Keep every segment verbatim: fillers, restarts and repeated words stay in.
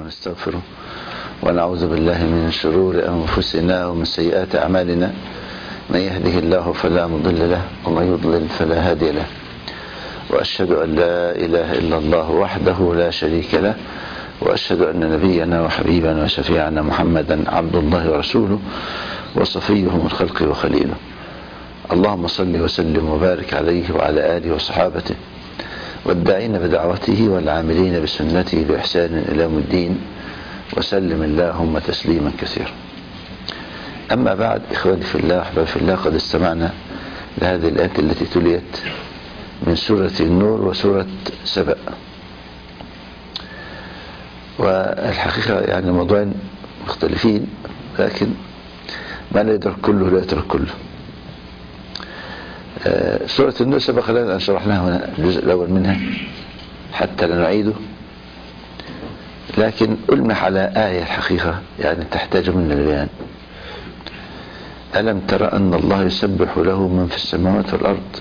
ونستغفره ونعوذ بالله من شرور أنفسنا ومن سيئات أعمالنا. من يهده الله فلا مضل له ومن يضلل فلا هادي له، وأشهد أن لا إله إلا الله وحده لا شريك له، وأشهد أن نبينا وحبيبنا وشفيعنا محمدا عبد الله ورسوله وصفيه من خلقه وخليله. اللهم صل وسلم وبارك عليه وعلى آله وصحابته والداعين بدعوته والعاملين بسنته بإحسان إلى يوم الدين، وسلم اللهم تسليما كثيرا. أما بعد، إخواني في الله أحبابي في الله، قد استمعنا لهذه الآيات التي تليت من سورة النور وسورة سبأ، والحقيقة يعني موضوعين مختلفين، لكن ما لا يدرك كله لا يترك كله. آه سورة النور سبق لنا أن شرحناها هنا الجزء الأول منها حتى لا نعيده، لكن ألمح على آية الحقيقة يعني تحتاج منا البيان. ألم ترى أن الله يسبح له من في السماوات والأرض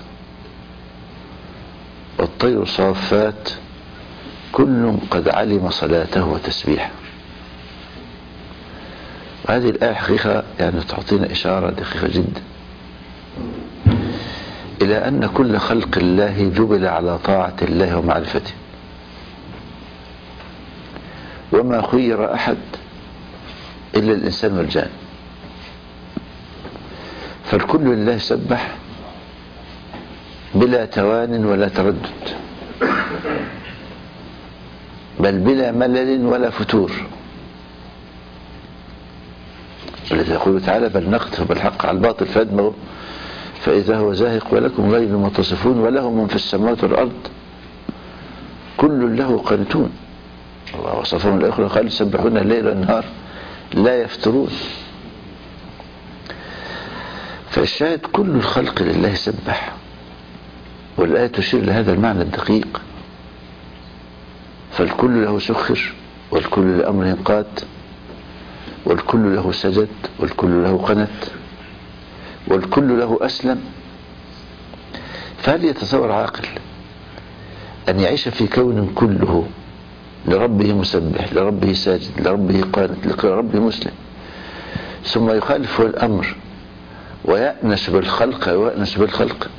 والطير صافات كل قد علم صلاته وتسبيحه. وهذه الآية حقيقة يعني تعطينا إشارة دقيقة جدا إلى أن كل خلق الله جبل على طاعة الله ومعرفته، وما خير أحد إلا الإنسان والجان، فالكل لله يسبح بلا توان ولا تردد، بل بلا ملل ولا فتور. الذي يقول تعالى: بل نقذف بالحق على الباطل فيدمغه فإذا هو زاهق ولكم غير المتصفون وله من في السماوات والأرض كل له قانتون. الله وصفهم الآخر قال: يسبحون الليل والنهار لا يفترون. فالشاهد كل الخلق لله يسبح، والآية تشير لهذا المعنى الدقيق. فالكل له سخر، والكل لأمره قاد، والكل له سجد، والكل له قنت، والكل له أسلم. فهل يتصور عاقل أن يعيش في كون كله لربه مسبح، لربه ساجد، لربه قانت، لربه مسلم، ثم يخالف الأمر ويأنس بالخلق ويأنس بالخلق؟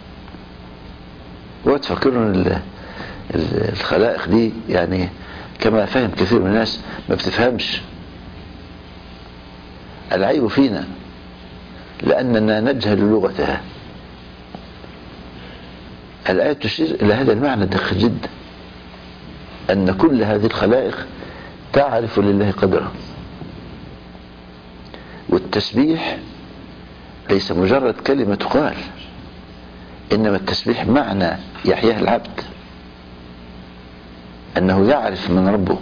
وتفكرون الخلائق دي يعني كما فهم كثير من الناس ما بتفهمش. العيب فينا لأننا نجهل لغتها. الآية تشير إلى هذا المعنى الدقيق جدا، أن كل هذه الخلائق تعرف لله قدره. والتسبيح ليس مجرد كلمة تقال، إنما التسبيح معنى يحياه العبد، أنه يعرف من ربه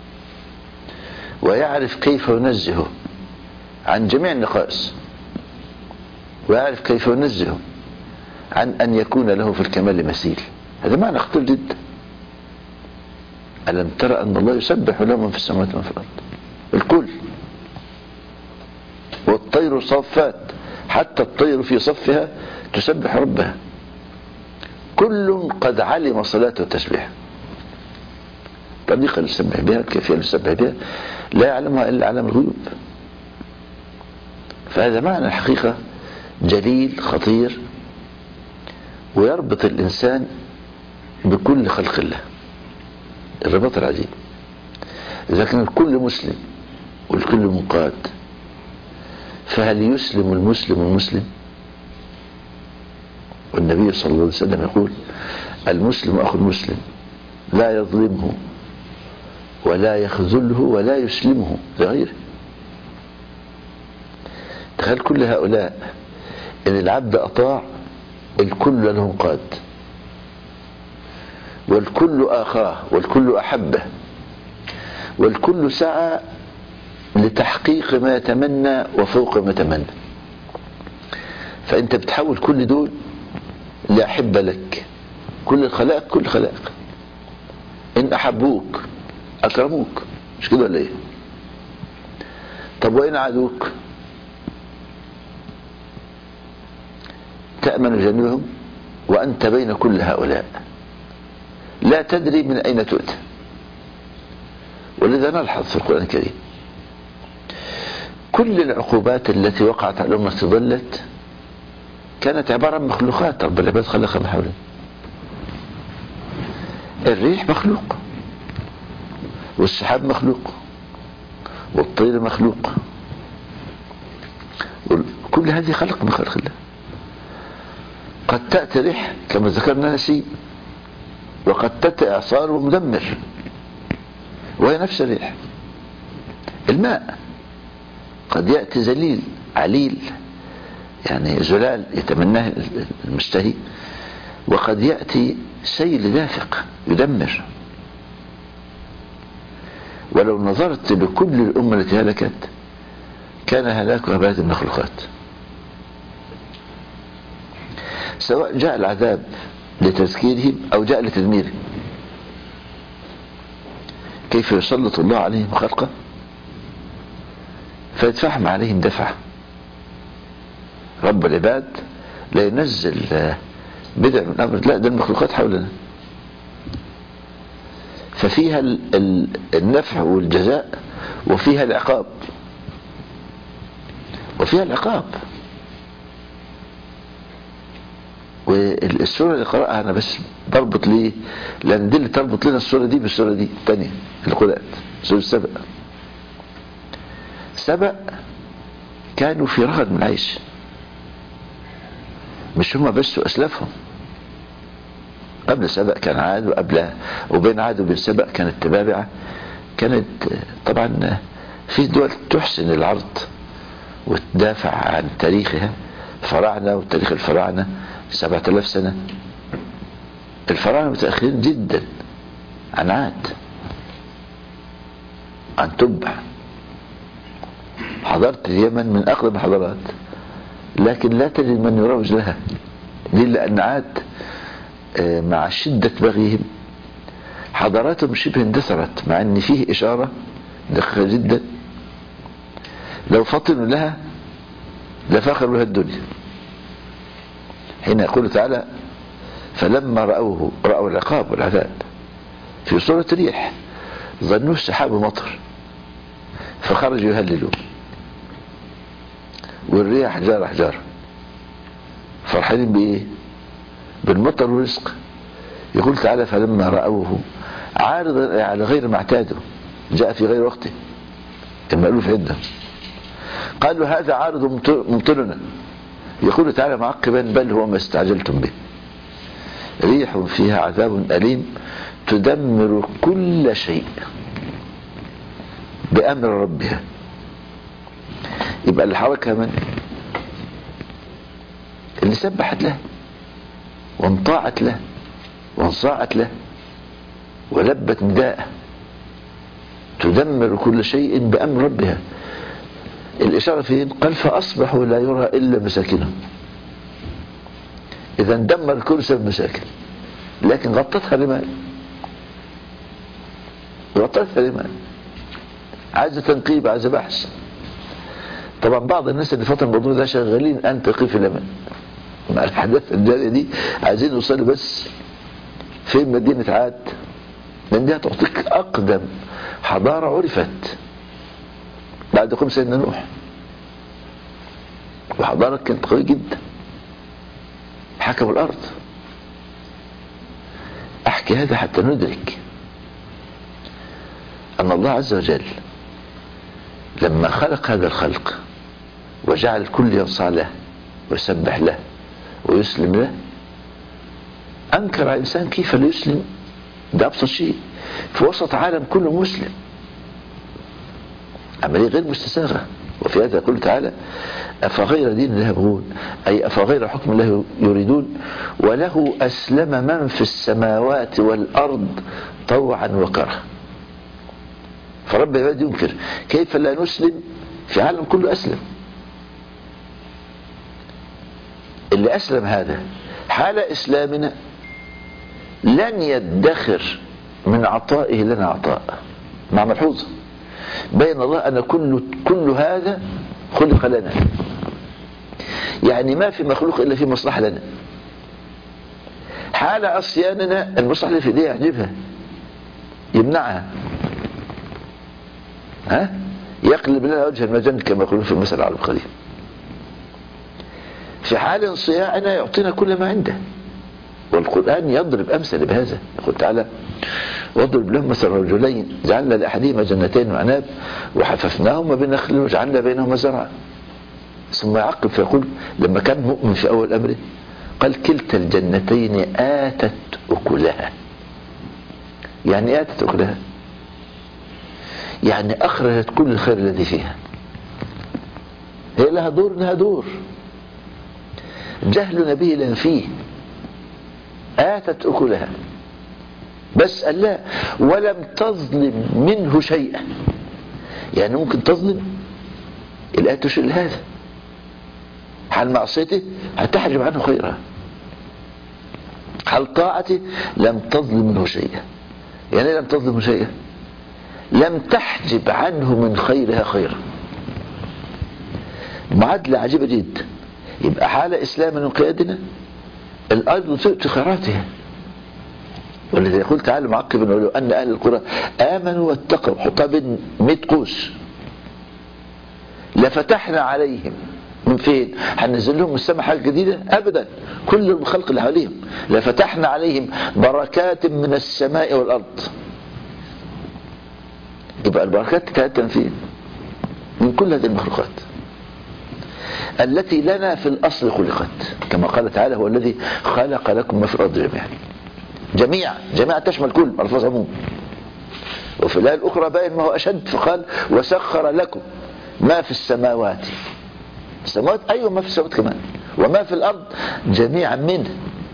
ويعرف كيف ينزهه عن جميع النقائص، ويعرف كيف ينزهه عن أن يكون له في الكمال مثيل. هذا معنى خطير جدا. ألم ترى أن الله يسبح له من في السماوات ومن في الأرض الكل، والطير صافات، حتى الطير في صفها تسبح ربها، كل قد علم صلاته وتسبيحه. الطريقة اللي يسبح بها، الكيفية اللي يسبح بها لا يعلمها إلا علام الغيوب. فهذا معنى الحقيقة جليل خطير، ويربط الإنسان بكل خلق الله الرباط العجيب. إذا كان الكل مسلم والكل منقاد، فهل يسلم المسلم المسلم؟ والنبي صلى الله عليه وسلم يقول: المسلم أخو المسلم لا يظلمه ولا يخذله ولا يسلمه لغيره. تخيل كل هؤلاء إن العبد أطاع، الكل له قاد، والكل آخاه، والكل أحبه، والكل سعى لتحقيق ما يتمنى وفوق ما يتمنى. فأنت بتحول كل دول لأحب لك. كل الخلائق كل خلائق إن أحبوك أكرموك، مش كده ولا إيه؟ طب وإن عادوك تأمن جانبهم وأنت بين كل هؤلاء لا تدري من أين تؤتى. ولذا نلحظ في القرآن الكريم كل العقوبات التي وقعت على الأمة ضلت كانت عبارة عن مخلوقات رب العباد خلقها من حوله. الريح مخلوق، والسحاب مخلوق، والطير مخلوق، كل هذه خلق من خلق الله. قد تأتي ريح كما ذكرنا نسيم، وقد تأتي إعصار ومدمر وهي نفس الريح. الماء قد يأتي زليل عليل يعني زلال يتمناه المشتهي، وقد يأتي سيل دافق يدمر. ولو نظرت لكل الأمة التي هلكت كان هلاكها بهذه المخلوقات، سواء جاء العذاب لتذكيرهم أو جاء لتدميرهم. كيف يسلط الله عليهم خلقه فيدفعهم عليهم دفعة. رب العباد لا ينزل بدع من أمر، لا ده المخلوقات حولنا، ففيها النفع والجزاء وفيها العقاب، وفيها العقاب. والسورة اللي قرأها أنا بس بربط ليه، لأن دي اللي تربط لنا السورة دي بالسورة دي الثانية القرآن، سورة سبأ. سبأ كانوا في رغد من العيش، مش هم بس وأسلافهم. قبل سبأ كان عاد، وقبلها وبين عاد وبين سبأ كانت تبابعة. كانت طبعا في دول تحسن العرض وتدافع عن تاريخها، فراعنة وتاريخ الفراعنة سبعة آلاف سنة. الفراعنة متأخرين جدا عن عاد، عن تبع. حضارة اليمن من أقدم الحضارات، لكن لا تجد من يروج لها. ليه؟ لأن عاد مع شدة بغيهم حضاراتهم شبه اندثرت، مع ان فيه اشارة دقيقة جدا لو فطنوا لها لفاخروا بها الدنيا. حين يقول تعالى فلما رأوه رأوا العقاب والعذاب في صورة ريح ظنوه سحاب مطر فخرجوا يهللون، والريح حجارة حجارة، فرحانين بإيه؟ بالمطر والرزق. يقول تعالى فلما رأوه عارضا على غير ما اعتادوا، جاء في غير وقته المألوف عندهم، قالوا هذا عارض ممطرنا. يقول تعالى معقبا بل هو ما استعجلتم به، ريح فيها عذاب أليم تدمر كل شيء بأمر ربها. يبقى الحركة من اللي سبحت له وانطاعت له وانصاعت له ولبت نداءه، تدمر كل شيء بأمر ربها. الإشارة فين؟ قال فأصبحوا لا يرى إلا مساكنهم. إذا دمر كل سبب مساكن، لكن غطتها رمال، غطتها رمال، عايزة تنقيب، عايزة بحث. طبعا بعض الناس اللي فاتوا الموضوع ده شغالين أن تقيف اليمن مع الأحداث الجارية دي، عايزين يوصلوا بس فين؟ مدينة عاد، لأن دي هتعطيك أقدم حضارة عرفت بعد قوم سيدنا نوح، وحضارة كانت قوية جدا، حكموا الأرض. أحكي هذا حتى ندرك أن الله عز وجل لما خلق هذا الخلق وجعل الكل ينصاع له ويسبح له ويسلم له، أنكر على الإنسان كيف لا يسلم. ده أبسط شيء في وسط عالم كله مسلم، عملية غير مستساغة. وفي هذا يقول تعالى أفغير دين الله يبغون، أي أفغير حكم الله يريدون وله أسلم من في السماوات والأرض طوعا وكرها. فرب العباد ينكر كيف لا نسلم في عالم كله أسلم. اللي أسلم هذا حال إسلامنا لن يدخر من عطائه لنا عطاء، مع ملحوظة بين الله أن كل, كل هذا خلق لنا، يعني ما في مخلوق إلا في مصلحة لنا. حال عصياننا المصلحة اللي في ايديه يعجبها يمنعها، ها يقلب لنا وجه المجن كما يقولون في المثل العربي القديم. في حال صياعنا يعطينا كل ما عنده. والقرآن يضرب أمثل بهذا، يقول تعالى واضرب لهم مثل رجلين جعلنا لأحدهما جنتين وعناب وحففناهما بنخل وجعلنا بينهما زرعا. ثم يعقب فيقول لما كان مؤمن في أول أمره قال كلتا الجنتين آتت أكلها. يعني آتت أكلها يعني أخرجت كل الخير الذي فيها. هي لها دور لها دور، جهلنا به لا ينفيه. آتت أكلها بس قال لا ولم تظلم منه شيئا. يعني ممكن تظلم الآية تشير لهذا، حال معصيته هتحجب عنه خيرها، حال طاعته لم تظلم منه شيئا. يعني لم تظلم شيئا لم تحجب عنه من خيرها خيرا. معادلة عجيبة جدا. يبقى حال إسلام انقيادنا الأرض تؤتي خيراتها. ولذا يقول تعالى معقبا ولو أن أهل القرى آمنوا واتقوا، حطها بين مئة قوس، لفتحنا عليهم. من فين؟ هننزل لهم من السماء حاجة جديدة؟ أبدا، كل الخلق اللي حواليهم لفتحنا عليهم بركات من السماء والأرض. يبقى البركات تتأتى فين؟ من كل هذه المخلوقات التي لنا في الأصل خلقت، كما قال تعالى هو الذي خلق لكم ما في الأرض جميعا. جميعا جميعا تشمل كل ألفاظ عموم. وفي الآية الأخرى باين ما هو أشد فقال وسخر لكم ما في السماوات. السماوات أيوة ما في السماوات كمان، وما في الأرض جميعا منه.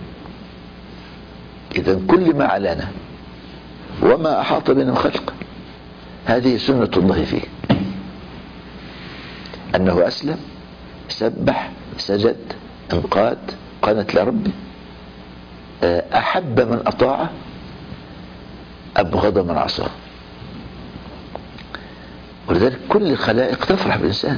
إذا كل ما علانا وما أحاط بنا من خلق هذه سنة الله فيه، أنه أسلم سبح سجد انقاد قنت لربه، أحب من أطاعه أبغض من عصاه. ولذلك كل الخلائق تفرح بالإنسان،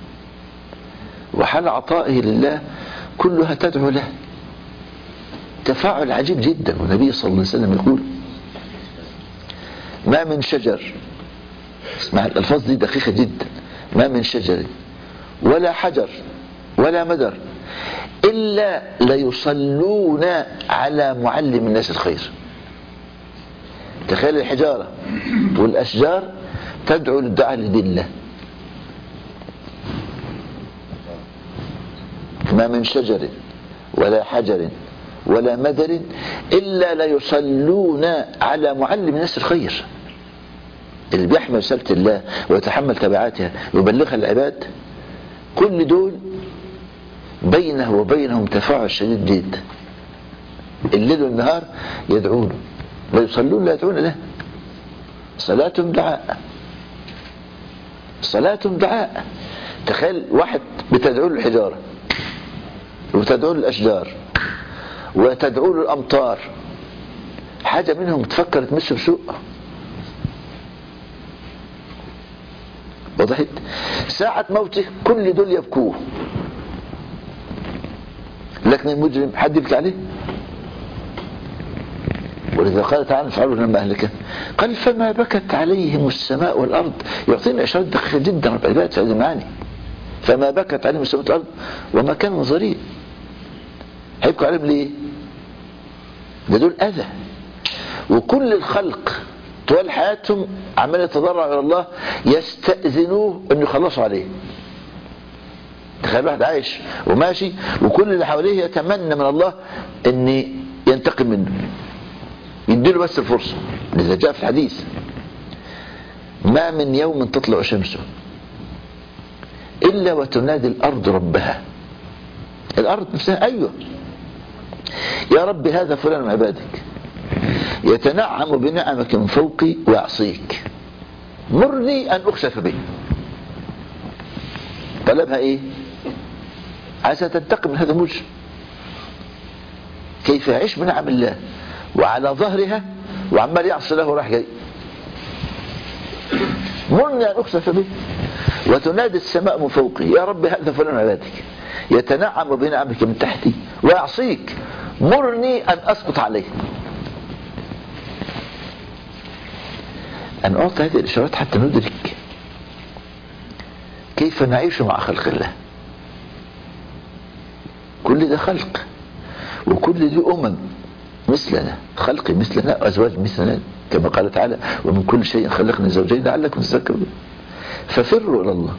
وحال عطائه لله كلها تدعو له. تفاعل عجيب جدا. والنبي صلى الله عليه وسلم يقول ما من شجر، اسمع الألفاظ دي دقيقة جدا، ما من شجر ولا حجر ولا مدر إلا ليصلون على معلم الناس الخير. تخيل الحجارة والأشجار تدعو للدعاء لدين الله. ما من شجر ولا حجر ولا مدر إلا ليصلون على معلم الناس الخير، اللي بيحمل رسالة الله ويتحمل تبعاتها ويبلغها العباد. كل دول بينه وبينهم تفاعل شديد جدا. الليل والنهار يدعون، لا يصلون لا يدعون له. صلاتهم دعاء، صلاتهم دعاء. تخيل واحد بتدعو له الحجارة وتدعو له الأشجار وتدعو له الأمطار، حاجة منهم تفكر تمشي بسوء. وضحت؟ ساعة موته كل دول يبكوه، لكن المجرم حد يبكي عليه. ولذا قال تعالى فرعون لما أهلكه قال فما بكت عليهم السماء والأرض. يعطينا إشارات دقيقة جدا رب العباد في هذه المعاني. فما بكت عليهم السماء والأرض وما كان منظرين. هيبكوا عليهم ليه؟ ده دول أذى. وكل الخلق طوال حياتهم عمال يتضرع إلى الله يستأذنوه أن يخلصوا عليه. تخيل واحد عايش وماشي وكل اللي حواليه يتمنى من الله أن ينتقم منه، يديله بس الفرصة. لذا جاء في الحديث ما من يوم تطلع شمسه إلا وتنادي الأرض ربها. الأرض نفسها أيوة يا رب هذا فلان من عبادك يتنعم بنعمك من فوقي ويعصيك، مرني أن أخسف به. طلبها إيه؟ عايزة تنتقم من هذا المجرم. كيف يعيش بنعم الله وعلى ظهرها وعمال يعصي له راح جاي. مرني أن أخسف به. وتنادي السماء من فوقي يا رب هذا فلان عبادك يتنعم بنعمك من تحتي ويعصيك، مرني أن أسقط عليه. أن أعطي هذه الإشارات حتى ندرك كيف نعيش مع خلق الله. كل ده خلق، وكل دي أمم مثلنا، خلق مثلنا وأزواج مثلنا، كما قال تعالى ومن كل شيء خلقنا زوجين لعلكم تذكرون. ففروا إلى الله.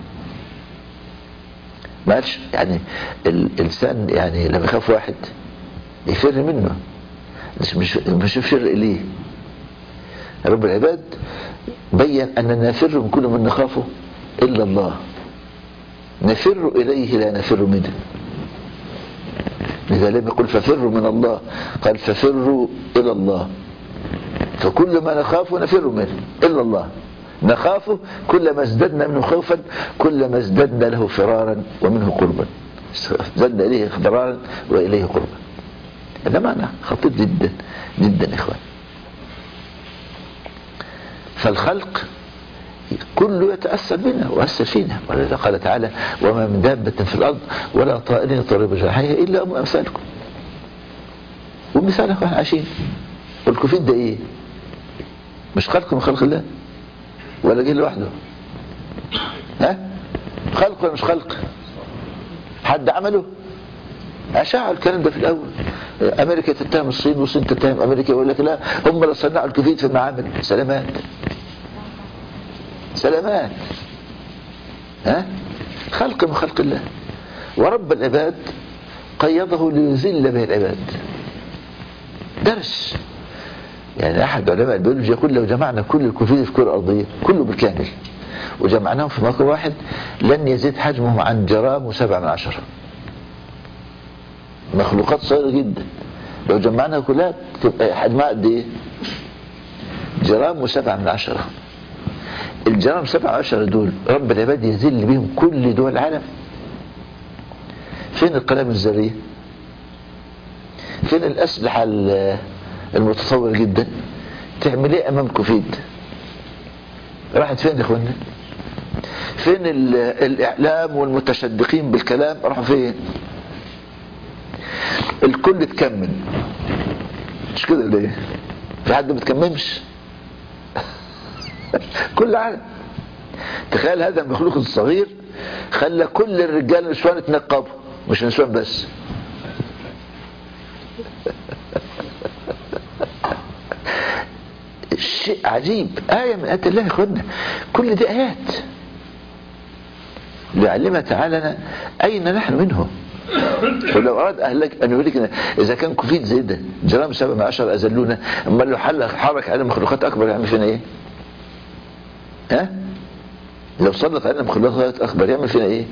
ما قالش يعني الإنسان يعني لما يخاف واحد يفر منه، مش مش مش يفر إليه. رب العباد بين أننا نفر من كل من نخافه إلا الله، نفر إليه لا نفر منه. لذا لم يقل ففروا من الله، قال ففروا إلى الله. فكل ما نخافه نفر منه إلا الله. نخافه كلما ازددنا منه خوفا كلما ازددنا له فرارا ومنه قربا، ازددنا إليه فرارا وإليه قربا. هذا معنى خطير جدا جدا إخوان. فالخلق كله يتأثر بنا وأثر فينا، ولذا قال تعالى وما من دابة في الأرض ولا طائر يطير بجناحيه إلا أم أمثالكم. ومثال احنا عايشين. والكوفيد ده إيه؟ مش خلق من خلق الله ولا جه لوحده؟ ها؟ خلق ولا مش خلق؟ حد عمله؟ أشاعوا الكلام ده في الأول. أمريكا تتهم الصين والصين تتهم أمريكا، يقول لك لا هم اللي صنعوا الكوفيد في المعامل. سلامات سلامات. ها؟ خلق من خلق الله. ورب العباد قيضه ليذل به العباد. درس. يعني أحد علماء البيولوجيا يقول لو جمعنا كل الكوفيد في الكرة الأرضية كله بالكامل وجمعناهم في مكان واحد لن يزيد حجمهم عن جرام وسبعة من عشرة. مخلوقات صغيرة جدا، لو جمعناها كلها تبقى حجمها قد ايه؟ جرام وسبعة من عشرة. الجرام سبعة عشرة دول رب العباد يذل بهم كل دول العالم. فين القنابل الذرية؟ فين الأسلحة المتطورة جدا؟ تعمل ايه امام كوفيد؟ راحت فين يا اخوانا؟ فين الاعلام والمتشدقين بالكلام؟ راحوا فين؟ الكل اتكمل، مش كده ليه؟ في حد ما تكممش؟ كل العالم. تخيل هذا المخلوق الصغير خلى كل الرجال النسوان يتنقبوا، مش النسوان بس. شيء عجيب، آية من آيات الله يا اخوانا. كل دي آيات ليعلمها تعالى أين نحن منه. ولو أراد أهلك أن يقولك إذا كان كوفيد زي ده جرام سبعة من عشرة أذلونا، أما لو حل حرك علينا مخلوقات أكبر يعمل فينا إيه؟ ها؟ لو سلط علينا مخلوقات أكبر يعمل فينا إيه؟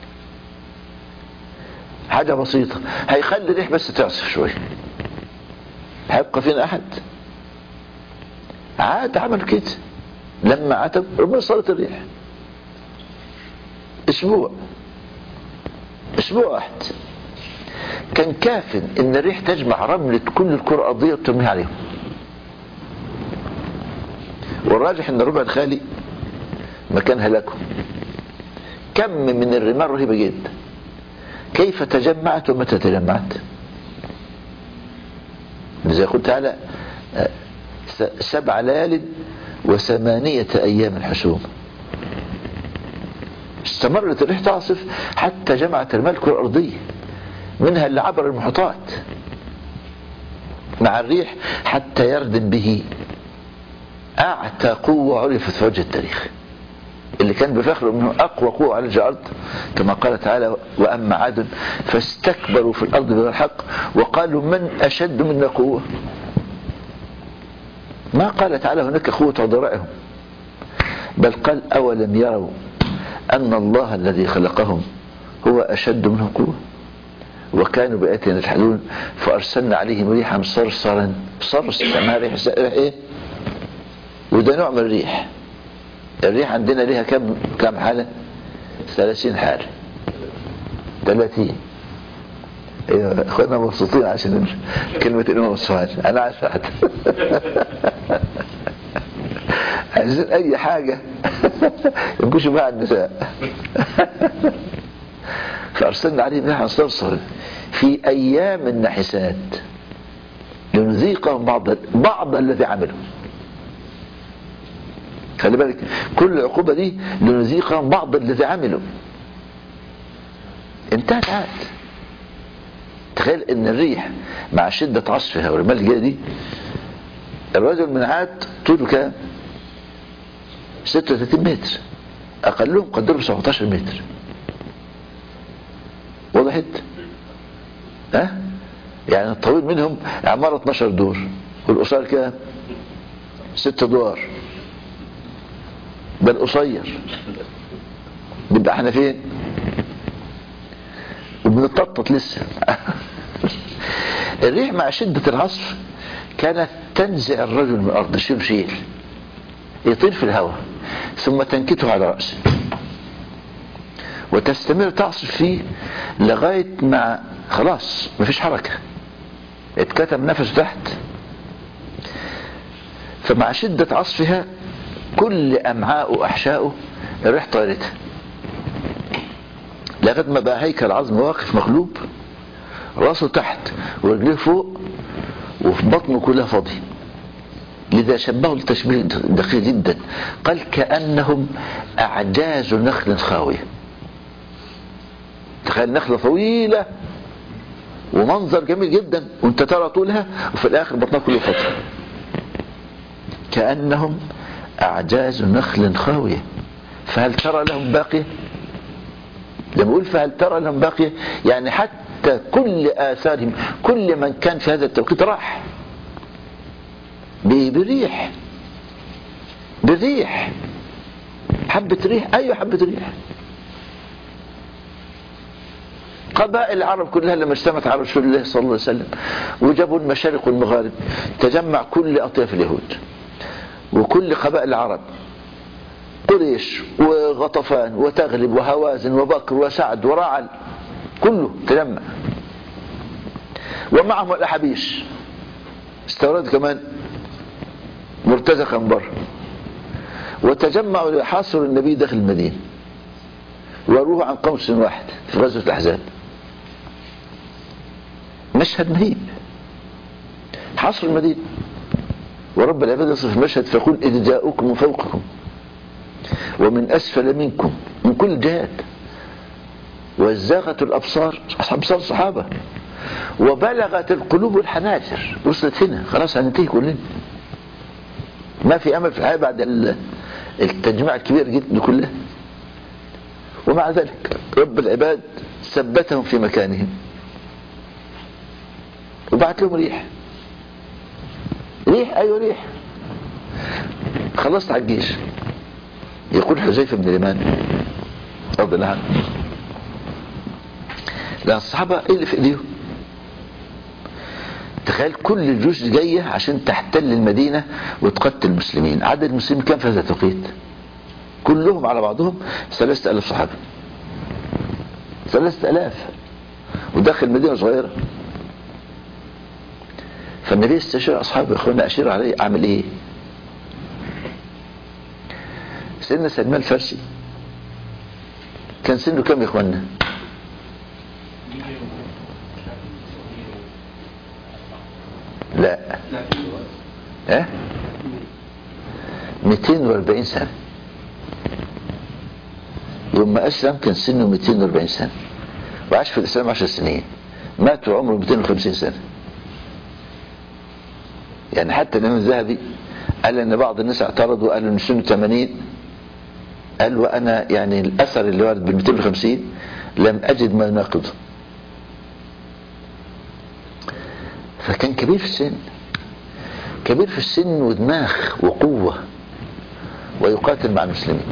حاجة بسيطة، هيخلي الريح بس تعصف شوية، هيبقى فينا أحد؟ عاد عمل كده لما عتب ربنا صارت الريح. اسبوع اسبوع واحد كان كاف ان الريح تجمع رملة كل الكرة الارضية وترميها عليهم. والراجح ان الربع الخالي مكان هلاكهم. كم من الرمال رهيبة جدا. كيف تجمعت ومتى تجمعت؟ زي قلت تعالى سبع ليال وثمانية أيام حسوم. استمرت الريح تعصف حتى جمعت الماء الكرة الأرضية، منها اللي عبر المحيطات مع الريح حتى يردم به أعتى قوة عرفت في وجه التاريخ، اللي كان بفخر منه أقوى قوة على الأرض، كما قال تعالى وأما عاد فاستكبروا في الأرض بغير الحق وقالوا من أشد منا قوة. ما قال تعالى هناك قوة عذرائهم، بل قال أولم يروا أن الله الذي خلقهم هو أشد منهم قوة وكانوا بآياتنا يجحدون فأرسلنا عليهم ريحا صرصرا. صرصر اسمها ريح إيه؟ وده نوع من الريح. الريح عندنا ليها كم كم حالة؟ ثلاثين حالة. ثلاثين. ايوه اخواننا مبسوطين عشان كلمة الإمام الصهاج. أنا عارف واحد. عايزين أي حاجة ينكشوا بها النساء. فأرسلنا عليهم ريحا صرصرا في أيام النحسات لنذيقهم بعض بعض الذي عملوا. خلي بالك كل عقوبة دي لنذيقهم بعض الذي عملوا. انتهت عاد. تخيل ان الريح مع شدة عصفها والرمال الجاية دي، الرجل من عاد طوله كام؟ ستة وثلاثين متر، اقلهم قدروا سبعتاشر متر. وضحت؟ ها؟ أه؟ يعني الطويل منهم عمارة اتناشر دور، والقصير كام؟ ست ادوار. ده القصير. بيبقى احنا فين؟ وبنتطط لسه. الريح مع شدة العصف كانت تنزع الرجل من الارض شيل شيل، يطير في الهواء ثم تنكته على رأسه وتستمر تعصف فيه لغاية ما خلاص مفيش حركة، اتكتم نفسه تحت. فمع شدة عصفها كل أمعاء وأحشاؤه الريح طارتها لغاية ما بقى هيكل عظم واقف مقلوب، راسه تحت ورجليه فوق وفي بطنه كلها فاضي. لذا شبهه التشبيه دقيق جدا، قال كأنهم أعجاز نخل خاوية. تخيل نخلة طويلة ومنظر جميل جدا وانت ترى طولها وفي الآخر بطنها كله فاضي. كأنهم أعجاز نخل خاوية فهل ترى لهم باقية؟ لما يقول فهل ترى لهم باقية يعني حتى كل آثارهم، كل من كان في هذا التوقيت راح بالريح. بالريح حبة ريح، أيوة حبة ريح. قبائل العرب كلها لما اجتمعت على رسول الله صلى الله عليه وسلم وجابوا المشارق والمغارب، تجمع كل أطياف اليهود وكل قبائل العرب، قريش وغطفان وتغلب وهوازن وبكر وسعد ورعل، كله تجمع ومعهم الأحابيش استورد كمان مرتزقا بره، وتجمعوا ليحاصروا النبي داخل المدينة وروه عن قوس واحد في غزوة الأحزاب. مشهد مهيب، حصر المدينة ورب العباد يصف المشهد فيقول إذ جاءوكم من فوقكم ومن أسفل منكم من كل جهات وزاغت الأبصار، أبصار الصحابة، وبلغت القلوب الحناجر، وصلت هنا خلاص هننتهي كلنا، ما في أمل في الحياة بعد التجميع الكبير جدا كلها. ومع ذلك رب العباد ثبتهم في مكانهم وبعت لهم ريح. ريح أيوة ريح. خلصت على الجيش. يقول حذيفة بن اليمان رضي الله عنه، لأن الصحابة ايه اللي في ايديهم؟ تخيل كل الجيوش جاية عشان تحتل المدينة وتقتل المسلمين. عدد المسلمين كم في هذا التوقيت؟ كلهم على بعضهم ثلاثة آلاف صحابة، ثلاثة آلاف، وداخل مدينة صغيرة. فالنبي استشار أصحابه، إخوانا أشير عليه أعمل إيه؟ سيدنا سلمان الفارسي كان سنه كم يا إخوانا؟ لا ها؟ مئتين وأربعين سنة. يوم ما أسلم كان سنه مئتين وأربعين سنة وعاش في الإسلام عشر سنين، مات عمره مئتين وخمسين سنة. يعني حتى الإمام الذهبي قال ان بعض الناس اعترضوا وقالوا ان سنه ثمانين، قال وانا يعني الاثر اللي وارد بال مئتين وخمسين لم اجد ما يناقضه. فكان كبير في السن، كبير في السن ودماغ وقوة ويقاتل مع المسلمين.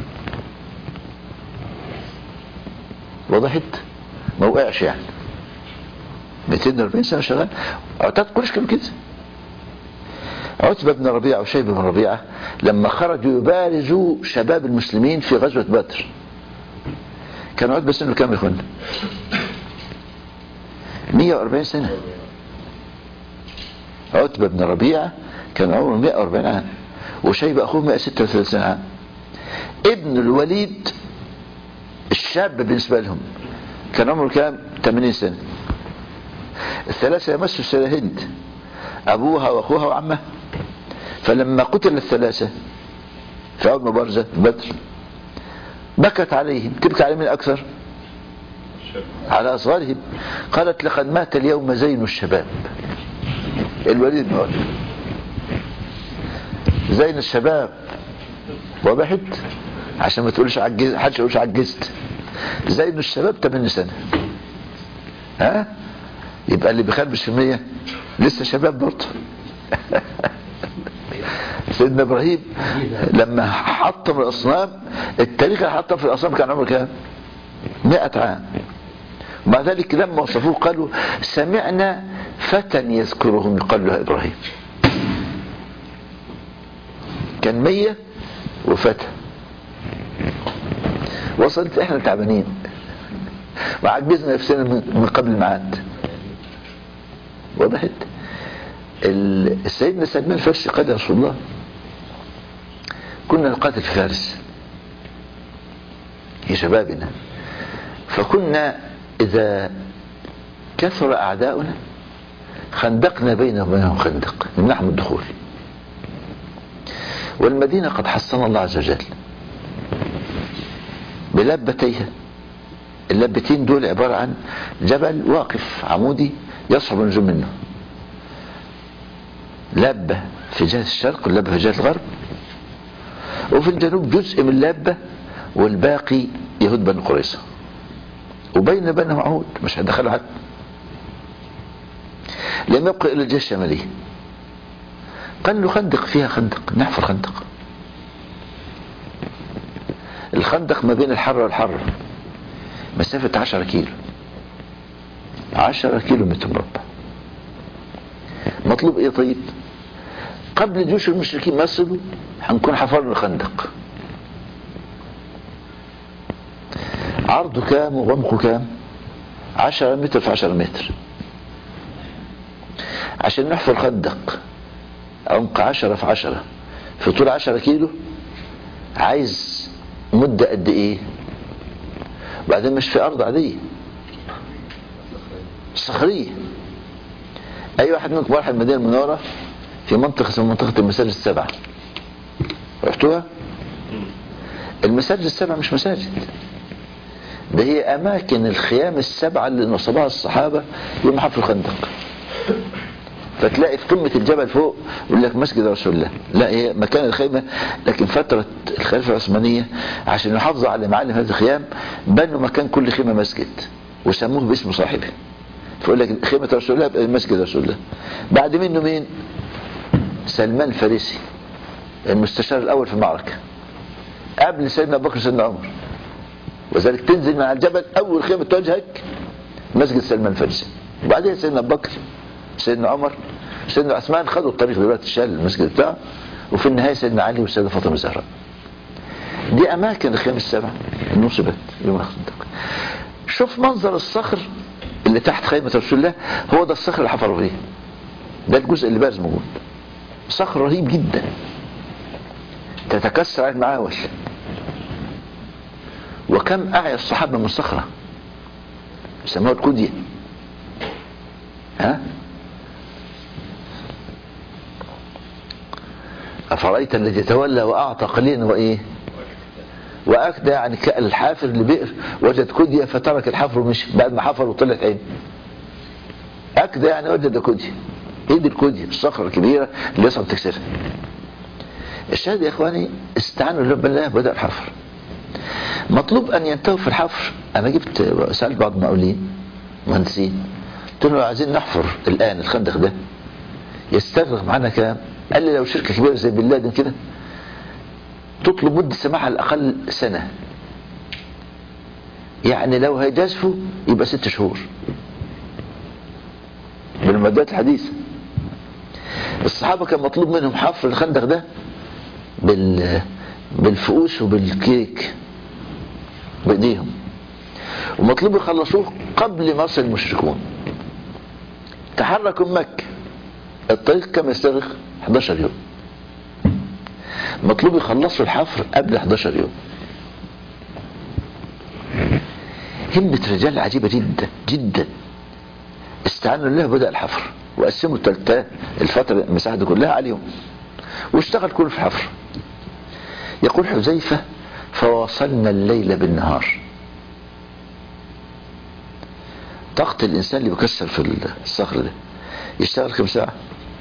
وضحت؟ ما وقعش يعني مئتين وأربعين سنة شغال. اعتاد قريش كانوا كده. عتبة بن ربيعة وشيبة بن ربيعة لما خرجوا يبارزوا شباب المسلمين في غزوة بدر، كان عتبة سنه كام يا اخوانا؟ مئة وأربعين سنة. عتبة بن ربيعة كان عمره مئة وأربعين عام، وشيبة اخوه مئة وستة وثلاثين عام. ابن الوليد الشاب بالنسبة لهم كان عمره كام؟ ثمانين سنة. الثلاثة يمسوا سنة هند، ابوها واخوها وعمها. فلما قتل الثلاثة في أول مبارزة بدر بكت عليهم. تبكي على من أكثر؟ على أصغرهم. قالت لقد مات اليوم زين الشباب. الوليد بن عتبة زين الشباب، وضحت عشان ما تقولش عجزت، حدش يقولش عجزت. زين الشباب ثمانين سنة، ها يبقى اللي بيخربش في المية لسه شباب برضه. سيدنا ابراهيم لما حطم الاصنام، التاريخ اللي حطم في الاصنام كان عمره كام؟ مئة عام. ومع ذلك لما وصفوه قالوا سمعنا فتى يذكرهم يقال له ابراهيم. كان مية وفتى. وصلت احنا تعبانين وعجزنا نفسنا من قبل الميعاد. وضحت. سيدنا سلمان الفارسي قال يا رسول الله كنا نقاتل في فارس في شبابنا، فكنا إذا كثر أعداؤنا خندقنا بينهم وبينهم خندق نمنعهم الدخول، والمدينة قد حصن الله عز وجل بلبتيها. اللبتين دول عبارة عن جبل واقف عمودي يصعب النزول منه، لبة في جهة الشرق واللبة في جهة الغرب، وفي الجنوب جزء من لبة والباقي يهود بني قريظة، وبين بينهم عهود مش هيدخلوا حد. لم يبقى إلا الجيش الشمالي. قال له خندق فيها خندق، نحفر خندق. الخندق ما بين الحرة والحرة مسافة عشرة كيلو، عشرة كيلو متر مربع. مطلوب ايه طيب؟ قبل جيوش المشركين ما يصلوا هنكون حفرنا الخندق. عرضه كام وعمقه كام؟ عشرة متر في عشرة متر. عشان نحفر خندق عمق عشرة في عشرة في طول عشرة كيلو عايز مدة قد ايه؟ وبعدين مش في ارض عادية، صخرية. اي واحد منكم راح المدينة المنورة في منطقة اسمها منطقة المساجد السبعة، رحتوها؟ المساجد السبعة مش مساجد، ده هي اماكن الخيام السبعة اللي نصبها الصحابة يوم حفر الخندق. فتلاقي في قمة الجبل فوق يقول لك مسجد رسول الله، لا هي مكان الخيمة. لكن فترة الخلافة العثمانية عشان يحافظوا على معالم هذه الخيام بنوا مكان كل خيمة مسجد وسموه باسم صاحبه، فيقول لك خيمة رسول الله مسجد رسول الله. بعد منه مين؟ سلمان الفارسي المستشار الأول في المعركة قبل سيدنا أبو بكر وسيدنا عمر، وذلك تنزل من على الجبل أول خيمة توجهك مسجد سلمان الفارسي. وبعدين سيدنا أبو بكر سيدنا عمر سيدنا عثمان خدوا الطريق دلوقتي الشال المسجد بتاعه، وفي النهاية سيدنا علي والسيدة فاطمة الزهراء. دي أماكن الخيام السبعة نصبت يوم الخندق. شوف منظر الصخر اللي تحت خيمة رسول الله، هو ده الصخر اللي حفروا فيه، ده الجزء اللي بارز موجود. صخر رهيب جدا تتكسر على المعاول. وكم أعيا الصحابة من الصخرة سموها الكودية. ها أفرأيت الذي يتولى وأعطى قليلا وإيه وأكدى، يعني الحافر لبئر وجد كودية فترك الحفر ومشي بعد ما حفر وطلعت عين. أكدى يعني وجد كودية. إيه دي الكودية؟ الصخرة الكبيرة اللي يصعب تكسرها. الشاهد يا إخواني استعانوا بالله بالله بدأ الحفر. مطلوب أن ينتهوا في الحفر. أنا جبت سألت بعض المقاولين مهندسين قلت له عايزين نحفر الآن الخندق ده يستغرق معانا كام؟ قال لي لو شركة كبيرة زي بن لادن كده تطلب مدة سماحة على الأقل سنة، يعني لو هيجازفوا يبقى ست شهور بالمعدات الحديثة. الصحابة كان مطلوب منهم حفر الخندق ده بال بالفؤوس وبالكيك بإيديهم، ومطلوب يخلصوه قبل ما يصل المشركون. تحركوا مكة الطريق كم يستغرق؟ احد عشر يوم. مطلوب يخلصوا الحفر قبل احد عشر يوم. همة رجال عجيبة جدا جدا. استعانوا الله بدأ الحفر وقسموا التلتة الفترة المساحة دي كلها عليهم واشتغل كله في الحفر. يقول حذيفة فواصلنا الليل بالنهار. طاقة الإنسان اللي بيكسر في الصخر ده يشتغل كم ساعة؟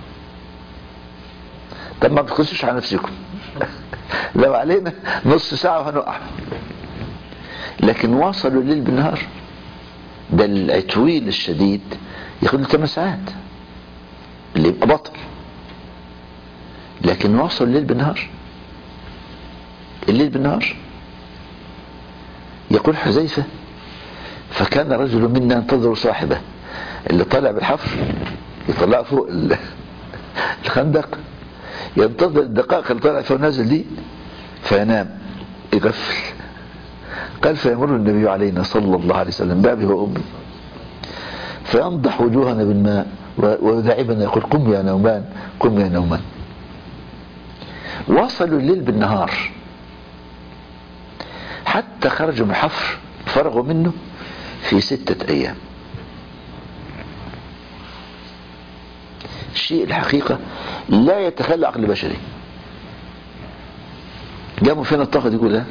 طب ما بتكسوش على نفسكم لو علينا نص ساعة وهنقع، لكن واصلوا الليل بالنهار. ده العتويل الشديد ياخد له ثمان ساعات اللي يبقى بطل، لكن واصل الليل بالنهار. الليل بالنهار. يقول حذيفة فكان رجل منا ينتظر صاحبه اللي طالع بالحفر يطلع فوق الخندق، ينتظر الدقائق اللي طالع فيها ونازل دي فينام يغفل. قال فيمر النبي علينا صلى الله عليه وسلم بابي وأمي فينضح وجوهنا بالماء ويداعبنا يقول قم يا نومان قم يا نومان. وصلوا الليل بالنهار حتى خرجوا من الحفر فرغوا منه في ستة أيام. شيء الحقيقة لا يتخلى عقل بشري. جابوا فينا الطاقة دي كلها،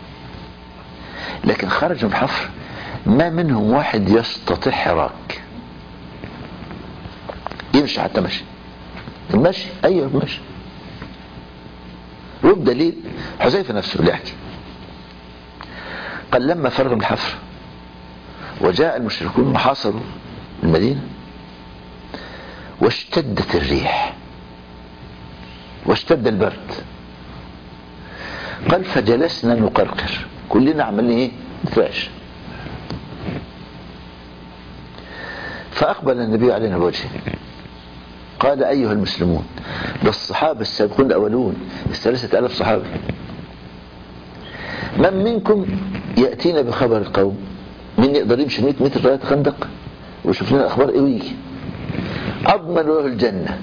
لكن خرجوا من الحفر ما منهم واحد يستطيع حراك يمشي حتى مشي المشي أيوه مشي. وبدليل حذيفة نفسه اللي يحكي قال لما فرغوا من الحفر وجاء المشركون وحاصروا المدينة واشتدت الريح واشتد البرد، قال فجلسنا نقرقر كلنا عمالين ايه نترعش. فأقبل النبي علينا بوجهه قال أيها المسلمون، ده الصحابة السابقون الأولون الثلاثة آلاف صحابي، من منكم يأتينا بخبر القوم؟ مين يقدر يمشي مئة متر لغاية خندق ويشوف لنا الأخبار إيه ويجي؟ أضمن له الجنة.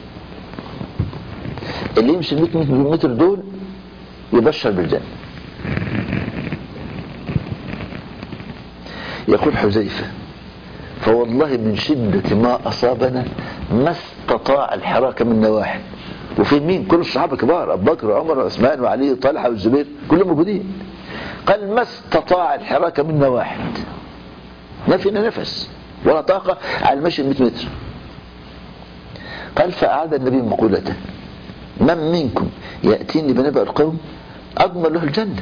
اللي يمشي مئة متر دول يبشر بالجنة. يقول حذيفة فوالله من شدة ما أصابنا ما استطاع الحراك منا واحد. وفي مين؟ كل الصحابة كبار، أبو بكر وعمر وعثمان وعلي وطلحة والزبير كلهم موجودين. قال ما استطاع الحراك منا واحد، ما فينا نفس ولا طاقة على المشي مئة متر. قال فأعاد النبي مقولته من منكم يأتيني بنبأ القوم أضمن له الجنة.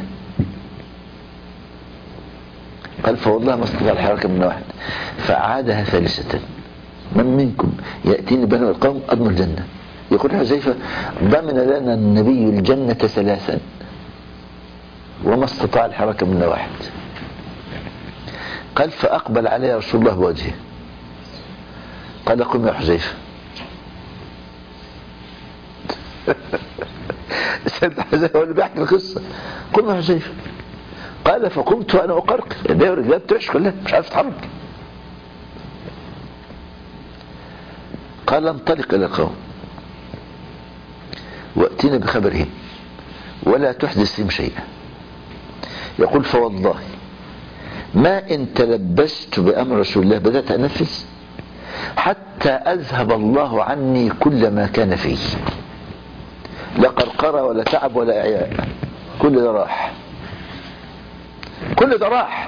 قال فوالله ما استطاع الحراك منا واحد. فأعادها ثالثة من منكم يأتيني بنبأ القوم أضمن الجنة. يقول حذيفة ضمن لنا النبي الجنة ثلاثا وما استطاع الحركة منا واحد. قال فأقبل عليه رسول الله بوجهه قال قم يا حذيفة. سيد حذيفة هو اللي بيحكي القصة. قم يا حذيفة. قال فقمت وأنا أقرقر، يدي ورجلات بتعش كلها مش عارف تتحرك. قال انطلق إلى القوم وأتينا بخبرهم ولا تحدث فيهم شيئا. يقول فوالله ما إن تلبست بأمر رسول الله بدأت أنفذ حتى أذهب الله عني كل ما كان فيه، لا قرقرة ولا تعب ولا إعياء، كل ده راح، كل ده راح.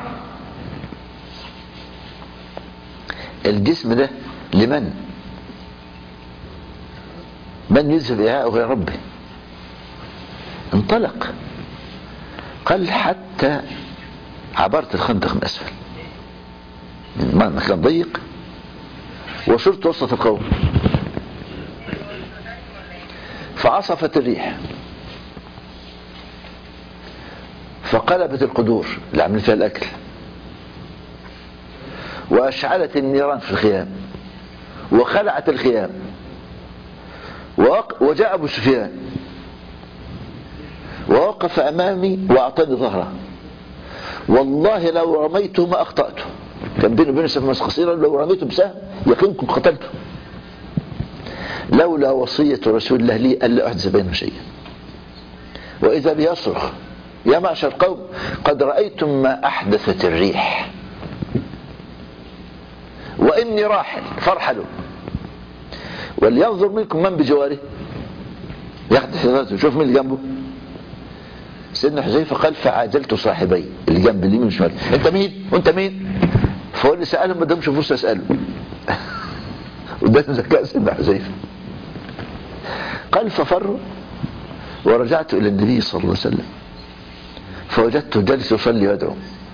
الجسم ده لمن؟ من يذهب إعاءه غير ربه. انطلق. قال حتى عبرت الخندق من أسفل، من كان ضيق وصرت وسط القوم فعصفت الريح فقلبت القدور اللي عملت فيها الأكل وأشعلت النيران في الخيام وخلعت الخيام. وجاء أبو سفيان ووقف أمامي وأعطاني ظهره. والله لو رميته ما أخطأته، كان بينه وبينه سفمس قصيرة، لو رميته بسهم يقينكم قتلته، لولا وصية رسول الله لي ألا أحدث بينهم شيئا. وإذا بيصرخ يا معشر قوم قد رأيتم ما أحدثت الريح وإني راحل فارحلوا ولينظر منكم من بجواره. ياخد حذاته يشوف مين اللي جنبه. سيدنا حذيفة قال فعاجلت صاحبي اللي جنب اليمين والشمال، انت مين وانت مين؟ فهو اللي سألهم ما ادهمش فرصة يسألوا. وده ذكاء سيدنا حذيفة. قال ففر ورجعت إلى النبي صلى الله عليه وسلم فوجدته جالس يصلي ويدعو،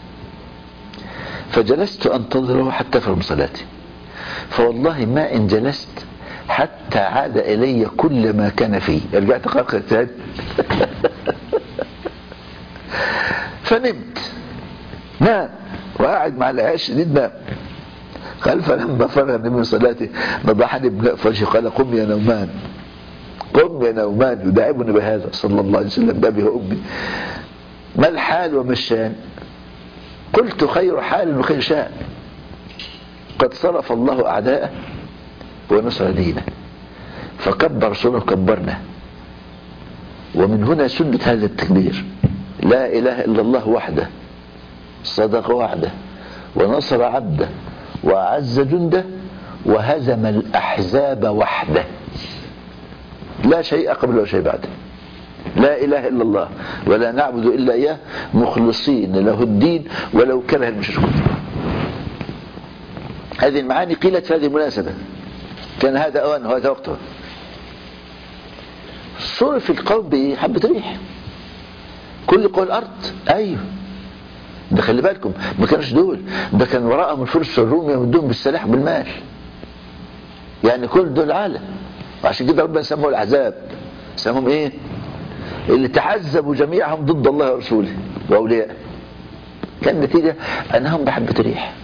فجلست أنتظره حتى فرغ من صلاتي، فوالله ما إن جلست حتى عاد إلي كل ما كان فيه. رجعت قرقر تاني. فنمت، نام وقاعد مع العيال الشديد نام. قال فلما فرغ النبي من صلاته نضحني بناء فرشه قال قم يا نومان، قم يا نومان، يداعبني بهذا صلى الله عليه وسلم بأبي وأمي. ما الحال وما الشان؟ قلت خير حال وخير شان، قد صرف الله أعداءه ونصر دينه، فكبر رسوله كبرنا. ومن هنا سنة هذا التكبير، لا إله إلا الله وحده صدق وعده ونصر عبده وأعز جنده وهزم الأحزاب وحده، لا شيء قبله ولا شيء بعده. لا إله إلا الله ولا نعبد إلا إياه مخلصين له الدين ولو كره المشركون. هذه المعاني قيلت في هذه المناسبة، كان هذا أوان وهذا وقته. صرف القوم بحبة ريح، كل قول الأرض. أيوه، ده خلي بالكم ما كانش دول، ده كان وراءهم الفرس والروم يمدون بالسلاح بالمال، يعني كل دول عالم. وعشان كده ربنا سموه الأحزاب، سموهم إيه؟ اللي تعذبوا جميعهم ضد الله ورسوله وأوليائه. كان النتيجة أنهم بحبة ريح.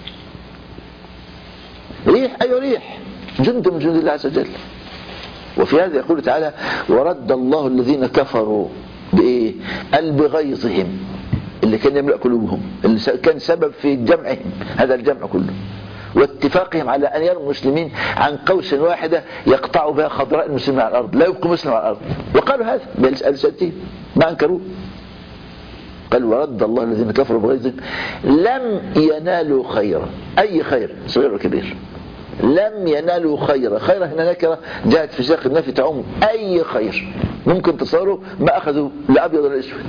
ريح، أيوه ريح، جند من جند الله عز وجل. وفي هذا يقول تعالى ورد الله الذين كفروا بإيه؟ قال بغيظهم اللي كان يملأ قلوبهم، اللي كان سبب في جمعهم هذا الجمع كله، واتفاقهم على أن يرموا المسلمين عن قوس واحدة يقطعوا بها خضراء المسلمين على الأرض، لا يبقوا مسلم على الأرض. وقالوا هذا بألسنتهم ما أنكروه. قال ورد الله الذين كفروا بغيظهم لم ينالوا خيرا، أي خير صغير وكبير، لم ينالوا خيرا. خير هنا نكرة جاءت في سياق النفي تعم أي خير ممكن تصوروا، ما أخذوا لا أبيض ولا أسود.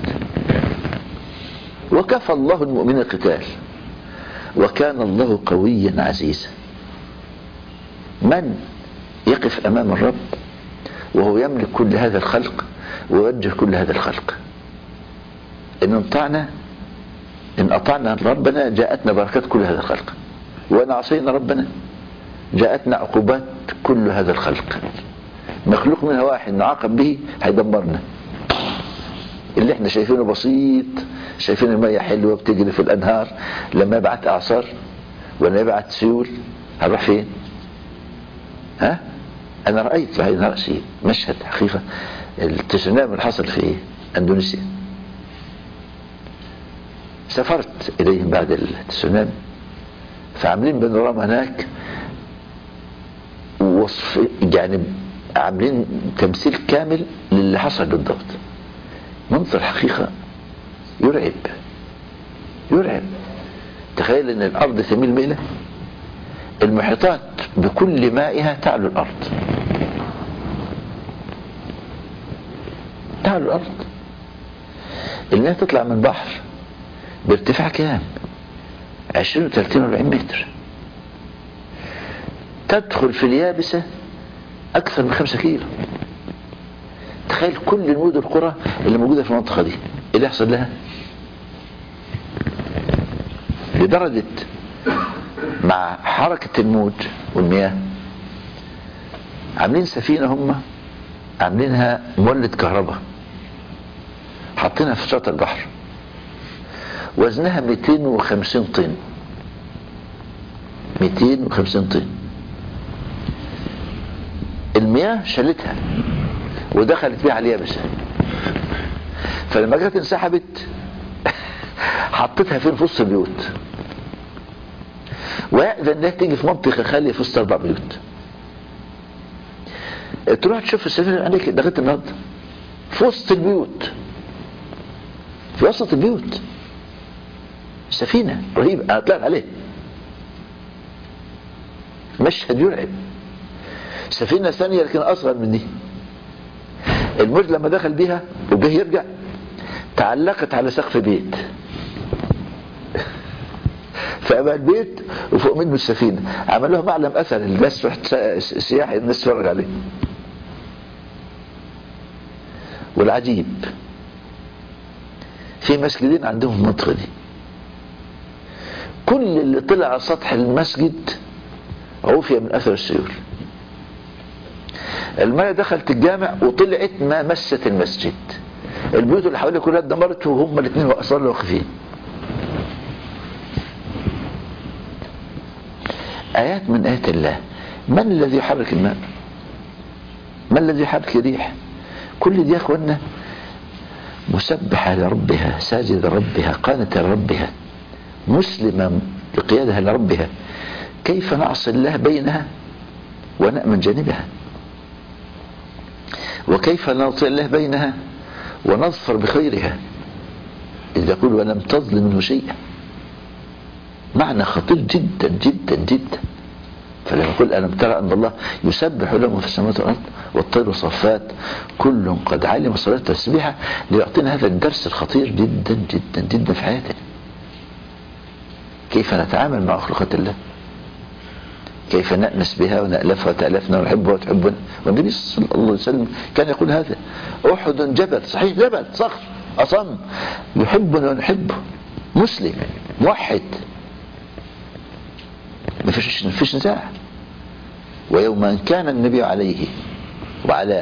وكفى الله المؤمنين القتال وكان الله قويا عزيزا. من يقف أمام الرب وهو يملك كل هذا الخلق ويوجه كل هذا الخلق؟ إن أطعنا إن أطعنا ربنا جاءتنا بركات كل هذا الخلق، وإن عصينا ربنا جاءتنا عقوبات كل هذا الخلق. مخلوق منها واحد نعاقب به هيدمرنا. اللي احنا شايفينه بسيط، شايفين المية حلوة بتجري في الأنهار، لما يبعت أعصار ولا يبعت سيول هنروح فين؟ ها؟ أنا رأيت في عين رأسي مشهد حقيقة التسونامي اللي حصل في أندونيسيا. سافرت إليهم بعد التسونامي، فعاملين بانوراما هناك وصف، يعني عاملين تمثيل كامل للي حصل بالضبط. منظر حقيقة يرعب يرعب. تخيل ان الارض تميل ميلة، المحيطات بكل مائها تعلو الارض، تعلو الارض. المياه تطلع من بحر بارتفاع كام؟ عشرين وثلاثين واربعين متر، تدخل في اليابسة اكثر من خمسة كيلو. تخيل كل المدن القرى اللي موجودة في المنطقة دي اللي يحصل لها، لدرجة مع حركة الموج والمياه عاملين سفينة، هم عاملينها مولد كهرباء، حاطينها في شاطئ البحر، وزنها مئتين وخمسين طن، مئتين وخمسين طن. المياه شالتها ودخلت بيها على اليابسة، فلما جت انسحبت حطيتها فين؟ في وسط البيوت. ويأذن انها تيجي في منطقة خالية في وسط اربع بيوت. تروح تشوف السفينة اللي عندك لغاية النهارده في وسط البيوت، في وسط البيوت. سفينة رهيبة انا طلعت عليه، مشهد يرعب. سفينة ثانية لكن اصغر من دي، الموج لما دخل بيها وجه يرجع تعلقت على سقف بيت، فأبقى البيت وفوق منه السفينة، عملوها معلم أثر، الناس تروح سياحي الناس تتفرج عليه. والعجيب في مسجدين عندهم المنطقة دي، كل اللي طلع على سطح المسجد عوفي من أثر السيول. المية دخلت الجامع وطلعت ما مست المسجد، البيوت اللي حواليه كلها اتدمرت وهم الاثنين واقفين واقفين. آيات من آيات الله. من الذي يحرك الماء؟ من الذي يحرك الريح؟ كل دي يا اخوانا مسبحة لربها، ساجدة لربها، قانتة لربها، مسلمة لقيادها لربها. كيف نعصي الله بينها ونأمن جانبها؟ وكيف نعصي الله بينها ونظفر بخيرها؟ إذا يقول ولم تظلم منه شيئا، معنى خطير جدا جدا جدا. فلما يقول ألم ترى أن الله يسبح له في السماوات والأرض والطير صفات كل قد علم صلاة تسبيحة، ليعطينا هذا الدرس الخطير جدا جدا جدا في حياتنا. كيف نتعامل مع مخلوقات الله، كيف نأنس بها ونألفها وتألفنا ونحبها وتحبنا. والنبي صلى الله عليه وسلم كان يقول هذا. أحد جبل، صحيح جبل صخر أصم، يحبنا ونحبه، مسلم موحد، ما فيش ما فيش نزاع. ويوم أن كان النبي عليه وعلاه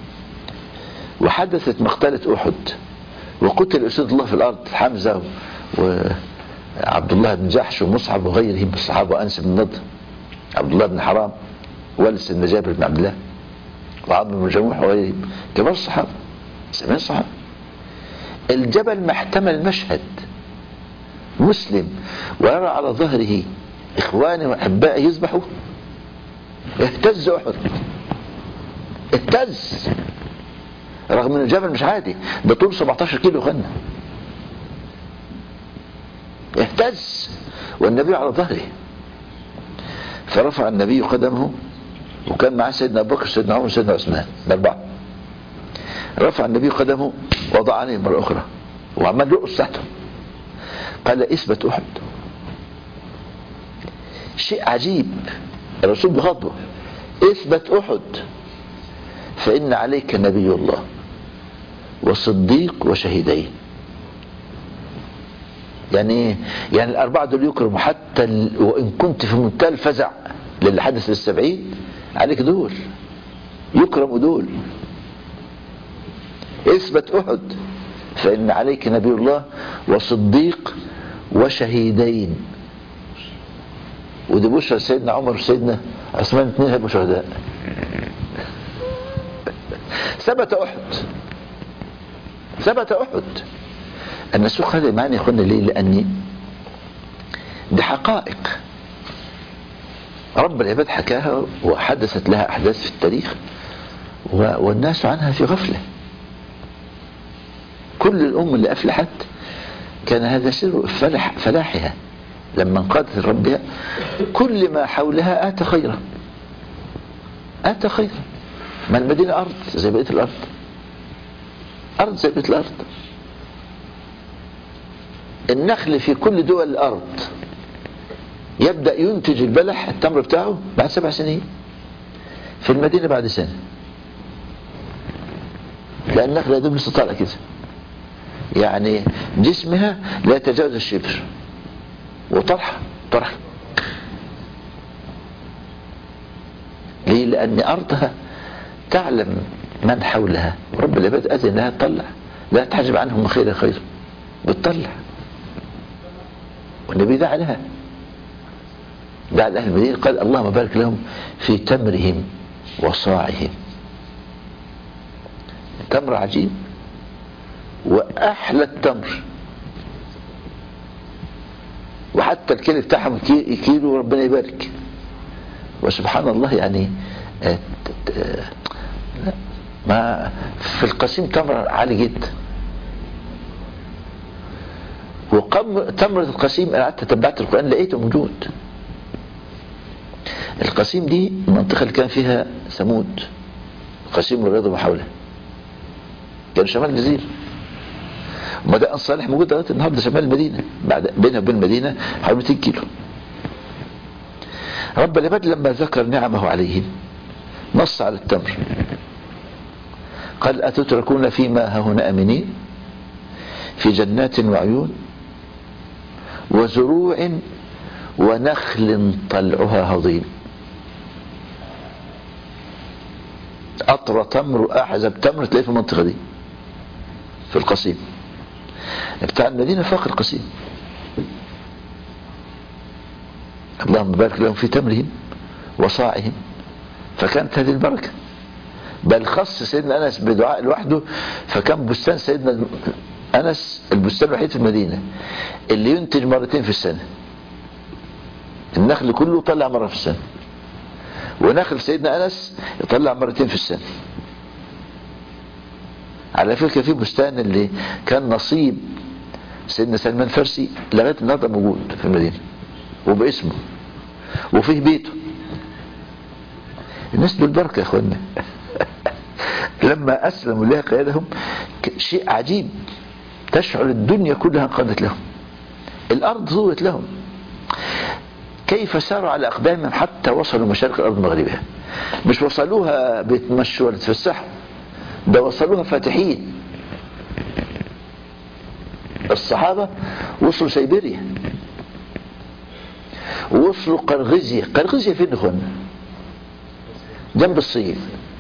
وحدثت مقتلة أحد وقتل أسود الله في الأرض، حمزة وعبد الله بن جحش ومصعب وغيرهم من الصحابة، وأنس بن نضر، عبد الله بن حرام، والد سيدنا جابر بن عبد الله، وعمرو بن جموح وغيرهم، كبار الصحابة، سبعين صحابة. الجبل ما احتمل المشهد، مسلم ويرى على ظهره إخوانه وأحبائه يذبحوا، اهتز أحد، اهتز، رغم ان الجبل مش عادي، ده طول سبعتاشر كيلو خدنا، اهتز والنبي على ظهره. فرفع النبي قدمه، وكان معاه سيدنا ابو بكر سيدنا عمر سيدنا عثمان، الاربعه. رفع النبي قدمه وضع عليه مره اخرى وعمل رؤوس تحته، قال اثبت احد. شيء عجيب، الرسول بخطبه اثبت احد فإن عليك نبي الله وصديق وشهيدين. يعني ايه؟ يعني الأربعة دول يكرموا، حتى ال... وإن كنت في منتهى الفزع للي حدث للسبعين، عليك دول يكرموا دول. اثبت أحد فإن عليك نبي الله وصديق وشهيدين. ودي بشرى سيدنا عمر وسيدنا عثمان، اثنين هيبقوا شهداء. ثبت أحد، ثبت أحد. النسوخ هذا معنى يا اخوانا ليه؟ لأني دي حقائق رب العباد حكاها وحدثت لها أحداث في التاريخ والناس عنها في غفلة. كل الأم اللي أفلحت كان هذا سر فلح فلاحها لما انقادت ربها، كل ما حولها آتى خيرا، آتى خيرا. ما المدينة أرض زي بقية الأرض، أرض زي بقية الأرض. النخل في كل دول الأرض يبدأ ينتج البلح التمر بتاعه بعد سبع سنين، في المدينة بعد سنة، لأن النخل يدوم استطالة كده، يعني جسمها لا يتجاوز الشبر، وطرح طرح. ليه؟ لأن أرضها تعلم من حولها، ورب العباد أذن لها تطلع، لا تحجب عنهم من خير خير، بتطلع. والنبي دعا لها، دعا لأهل المدينة، قال اللهم بارك لهم في تمرهم وصاعهم. تمر عجيب وأحلى التمر، وحتى الكيلو بتاعهم كيلو ربنا يبارك. وسبحان الله يعني ما في القسيم تمر عالي جدا، وتمرة القسيم انا قعدت تتبعت القرآن لقيته موجود. القسيم دي المنطقة اللي كان فيها ثمود، القسيم والرياض وما حولها، كان شمال الجزيرة. مدائن صالح موجودة لغاية النهارده شمال المدينة، بعد بينها وبين المدينة حوالي مئتين كيلو. رب العباد لما ذكر نعمه عليهم نص على التمر، قال أتتركون فيما هاهنا آمنين في جنات وعيون وزروع ونخل طلعها هضيم. أطرى تمر وأحزب تمر تلاقيه في المنطقة دي في القصيم بتاع المدينة فوق القصيم. اللهم بارك لهم في تمرهم وصاعهم، فكانت هذه البركة. بل خص سيدنا أنس بدعاء لوحده، فكان بستان سيدنا أنس البستان الوحيد في المدينة اللي ينتج مرتين في السنة. النخل كله طلع مرة في السنة، ونخل سيدنا أنس يطلع مرتين في السنة. على فكرة في بستان اللي كان نصيب سيدنا سلمان الفارسي لغاية النهارده موجود في المدينة وباسمه وفيه بيته. الناس دول بركة يا اخوانا. لما اسلموا الله قيادهم شيء عجيب، تشعر الدنيا كلها انقادت لهم، الارض ضوت لهم. كيف ساروا على اقدامهم حتى وصلوا مشارق الارض مغربها؟ مش وصلوها بيتمشوا ولا يتفسحوا، ده وصلوها فاتحين. الصحابة وصلوا سيبيريا، وصلوا قرغيزيا. قرغيزيا فين اخوانا؟ جنب الصين.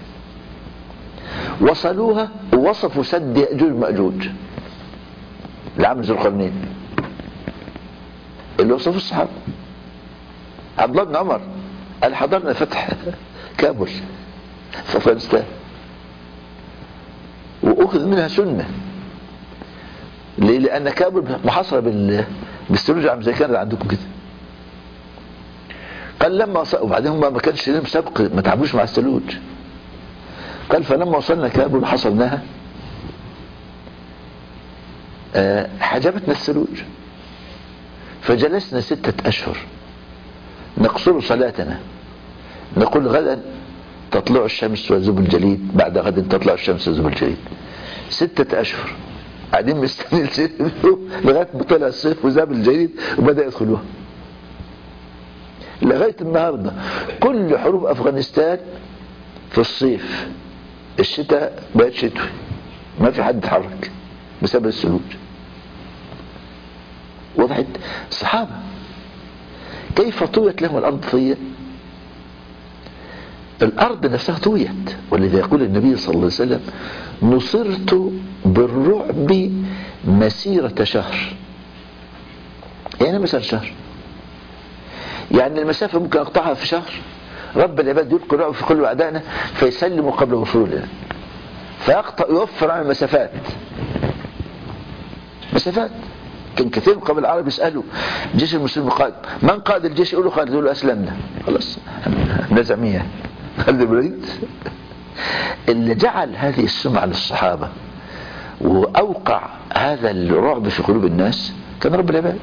وصلوها ووصفوا سد يأجوج مأجوج لعام ذو القرنين اللي وصفه الصحابة. عبد الله بن عمر قال حضرنا فتح كابل في افغانستان واخذ منها سنة. ليه؟ لان كابل محاصرة بالثلوج عم زي كان عندكم كده. قال لما وصل، وبعدين هم ما كانش لهم سبق، ما تعبوش مع الثلوج. قال فلما وصلنا كابل حصلناها أه حجبتنا الثلوج، فجلسنا ستة أشهر نقصر صلاتنا، نقول غدا تطلع الشمس ويذوب الجليد، بعد غد تطلع الشمس ويذوب الجليد. ستة أشهر قاعدين مستني الصيف لغاية ما طلع الصيف وذاب الجليد وبدأ يدخلوها. لغاية النهاردة كل حروب أفغانستان في الصيف، الشتاء بقت شتوي، ما في حد يتحرك بسبب الثلوج. وضحت الصحابة كيف طويت لهم الأرض طية. الأرض نفسها طويت، ولذا يقول النبي صلى الله عليه وسلم نصرت بالرعب مسيرة شهر. يعني مثلا شهر، يعني المسافة ممكن أقطعها في شهر. رب العباد يلقي الرعب في قلوب أعدائنا فيسلموا قبل وصولنا، فيقطع يوفر عن المسافات. مسافات كان كثير من قبل العرب يسألوا جيش المسلمين قائد، من قائد الجيش؟ يقولوا خالد، يقولوا أسلمنا. خلاص نزعمية خالد الوليد. اللي جعل هذه السمعة للصحابة وأوقع هذا الرعب في قلوب الناس كان رب العباد.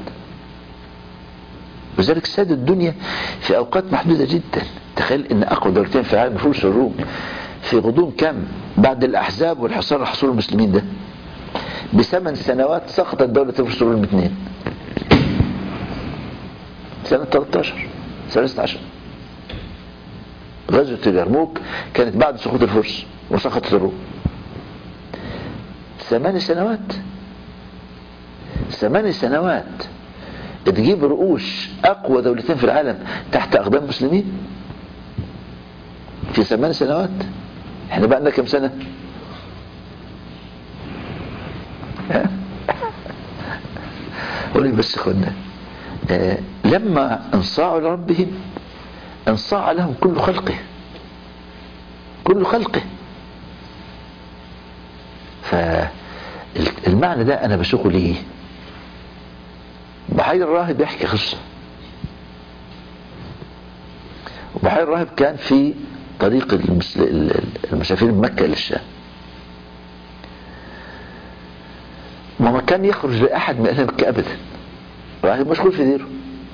وذلك ساد الدنيا في أوقات محدودة جدا. تخيل ان أقوى دولتين في العالم فارس والروم في غضون كم بعد الأحزاب والحصار اللي حصول المسلمين ده بثمان سنوات سقطت دولة فارس والروم اثنين. سنة ثلاثة عشر سنة ستة عشر غزوة اليرموك كانت بعد سقوط الفرس وسقطت الروم. ثمان سنوات ثمان سنوات تجيب رؤوس أقوى دولتين في العالم تحت أقدام المسلمين في ثمان سنوات. احنا بقى لنا كم سنة؟ قولي بس خدنا آه لما انصاعوا لربهم انصاع لهم كل خلقه كل خلقه. فالمعنى ده أنا بسوقه ليه؟ بحير الراهب يحكي قصة. وبحير الراهب كان في طريق المسافرين من مكة للشام، ما كان يخرج لأحد من أهل مكة أبدا، راهب مشغول في ديره.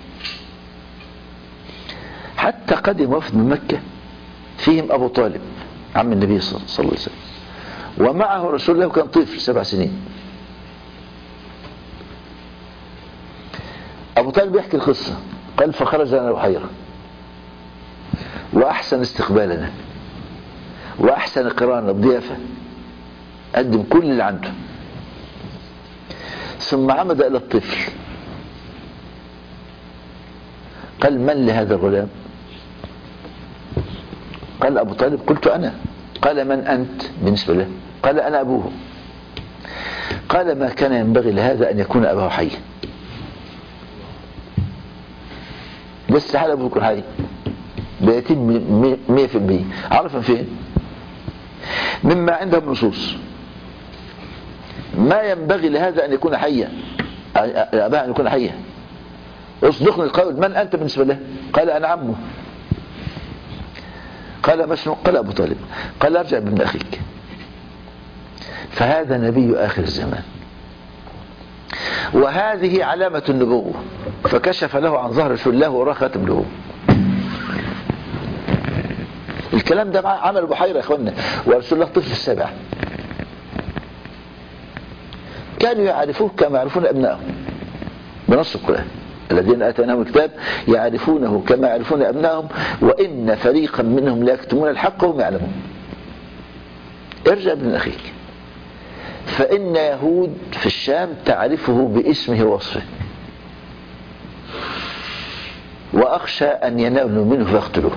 حتى قدم وفد من مكة فيهم أبو طالب عم النبي صلى الله عليه وسلم، ومعه رسول الله كان طفل سبع سنين. أبو طالب يحكي القصة، قال فخرج لنا بحيرة وأحسن استقبالنا وأحسن قرانا بضيافة، قدم كل اللي عنده، ثم عمد إلى الطفل قال من لهذا الغلام؟ قال أبو طالب قلت أنا. قال من أنت بالنسبة له؟ قال أنا أبوه. قال ما كان ينبغي لهذا أن يكون أباه حيا، بس حال أبوه يكون حي بيتم مية في المية. عرفا فين؟ مما عندهم نصوص ما ينبغي لهذا أن يكون حيا، أباه أن يكون حيا. اصدقني القول من أنت بالنسبة له؟ قال أنا عمه. قال ما اسمه؟ قال أبو طالب. قال ارجع بابن أخيك، فهذا نبي آخر الزمان وهذه علامة النبوة. فكشف له عن ظهر الله وراه خاتم له. الكلام ده عمل بحيرة يا اخوانا، ورسول الله طفل السبع كانوا يعرفوه كما يعرفون أبنائهم بنص القرآن، الذين آتيناهم الكتاب يعرفونه كما يعرفون أبنائهم وإن فريقا منهم لا يكتمون الحق وهم يعلمون. ارجع ابن أخيك، فإن يهود في الشام تعرفه باسمه ووصفه، وأخشى أن ينالوا منه فيقتلوه.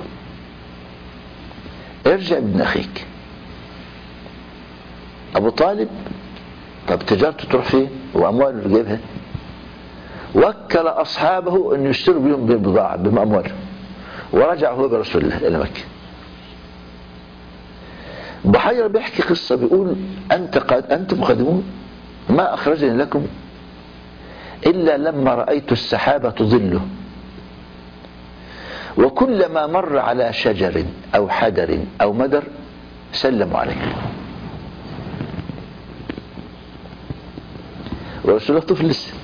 ارجع ابن أخيك. أبو طالب طب تجارته تروح فين وأمواله اللي جايبها؟ وكل أصحابه أن يشتروا بهم بالبضاعة بأمواله، ورجع هو برسول الله إلى مكة. بحيرة بيحكي قصة بيقول أنت قاد أنتم قادمون ما أخرجني لكم إلا لما رأيت السحابة تظله، وكلما مر على شجر أو حدر أو مدر سلموا عليه. ورسول الله طفل لسه.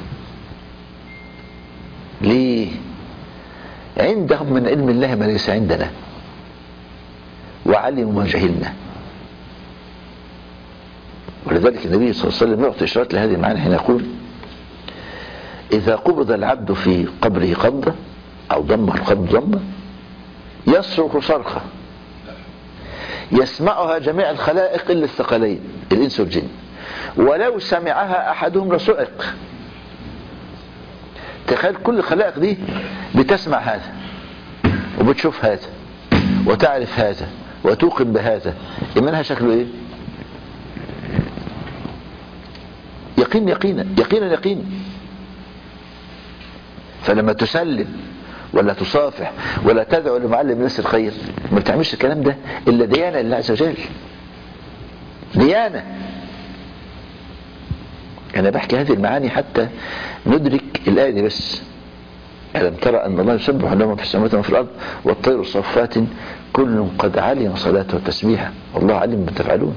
ليه؟ عندهم من علم الله ما ليس عندنا، وعلموا ما جهلنا. ولذلك النبي صلى الله عليه وسلم يعطي إشارات لهذه المعاني حين يقول إذا قبض العبد في قبره قبضة أو ضمه القبض ضمه يصرخ صرخة يسمعها جميع الخلائق إلا الثقلين الإنس والجن، ولو سمعها أحدهم لصعق. تخيل كل الخلائق دي بتسمع هذا وبتشوف هذا وتعرف هذا وتوقن بهذا، إيمانها شكله إيه؟ يقين يقينا يقينا يقينا. فلما تسلم ولا تصافح ولا تدعو لمعلم الناس الخير ما بتعملش الكلام ده إلا ديانة لله عز وجل، ديانة. أنا بحكي هذه المعاني حتى ندرك الآية دي بس. ألم ترى أن الله يسبح له في السماوات وفي الأرض والطير صفات كل قد علم صلاته وتسبيحه والله علم ما تفعلون.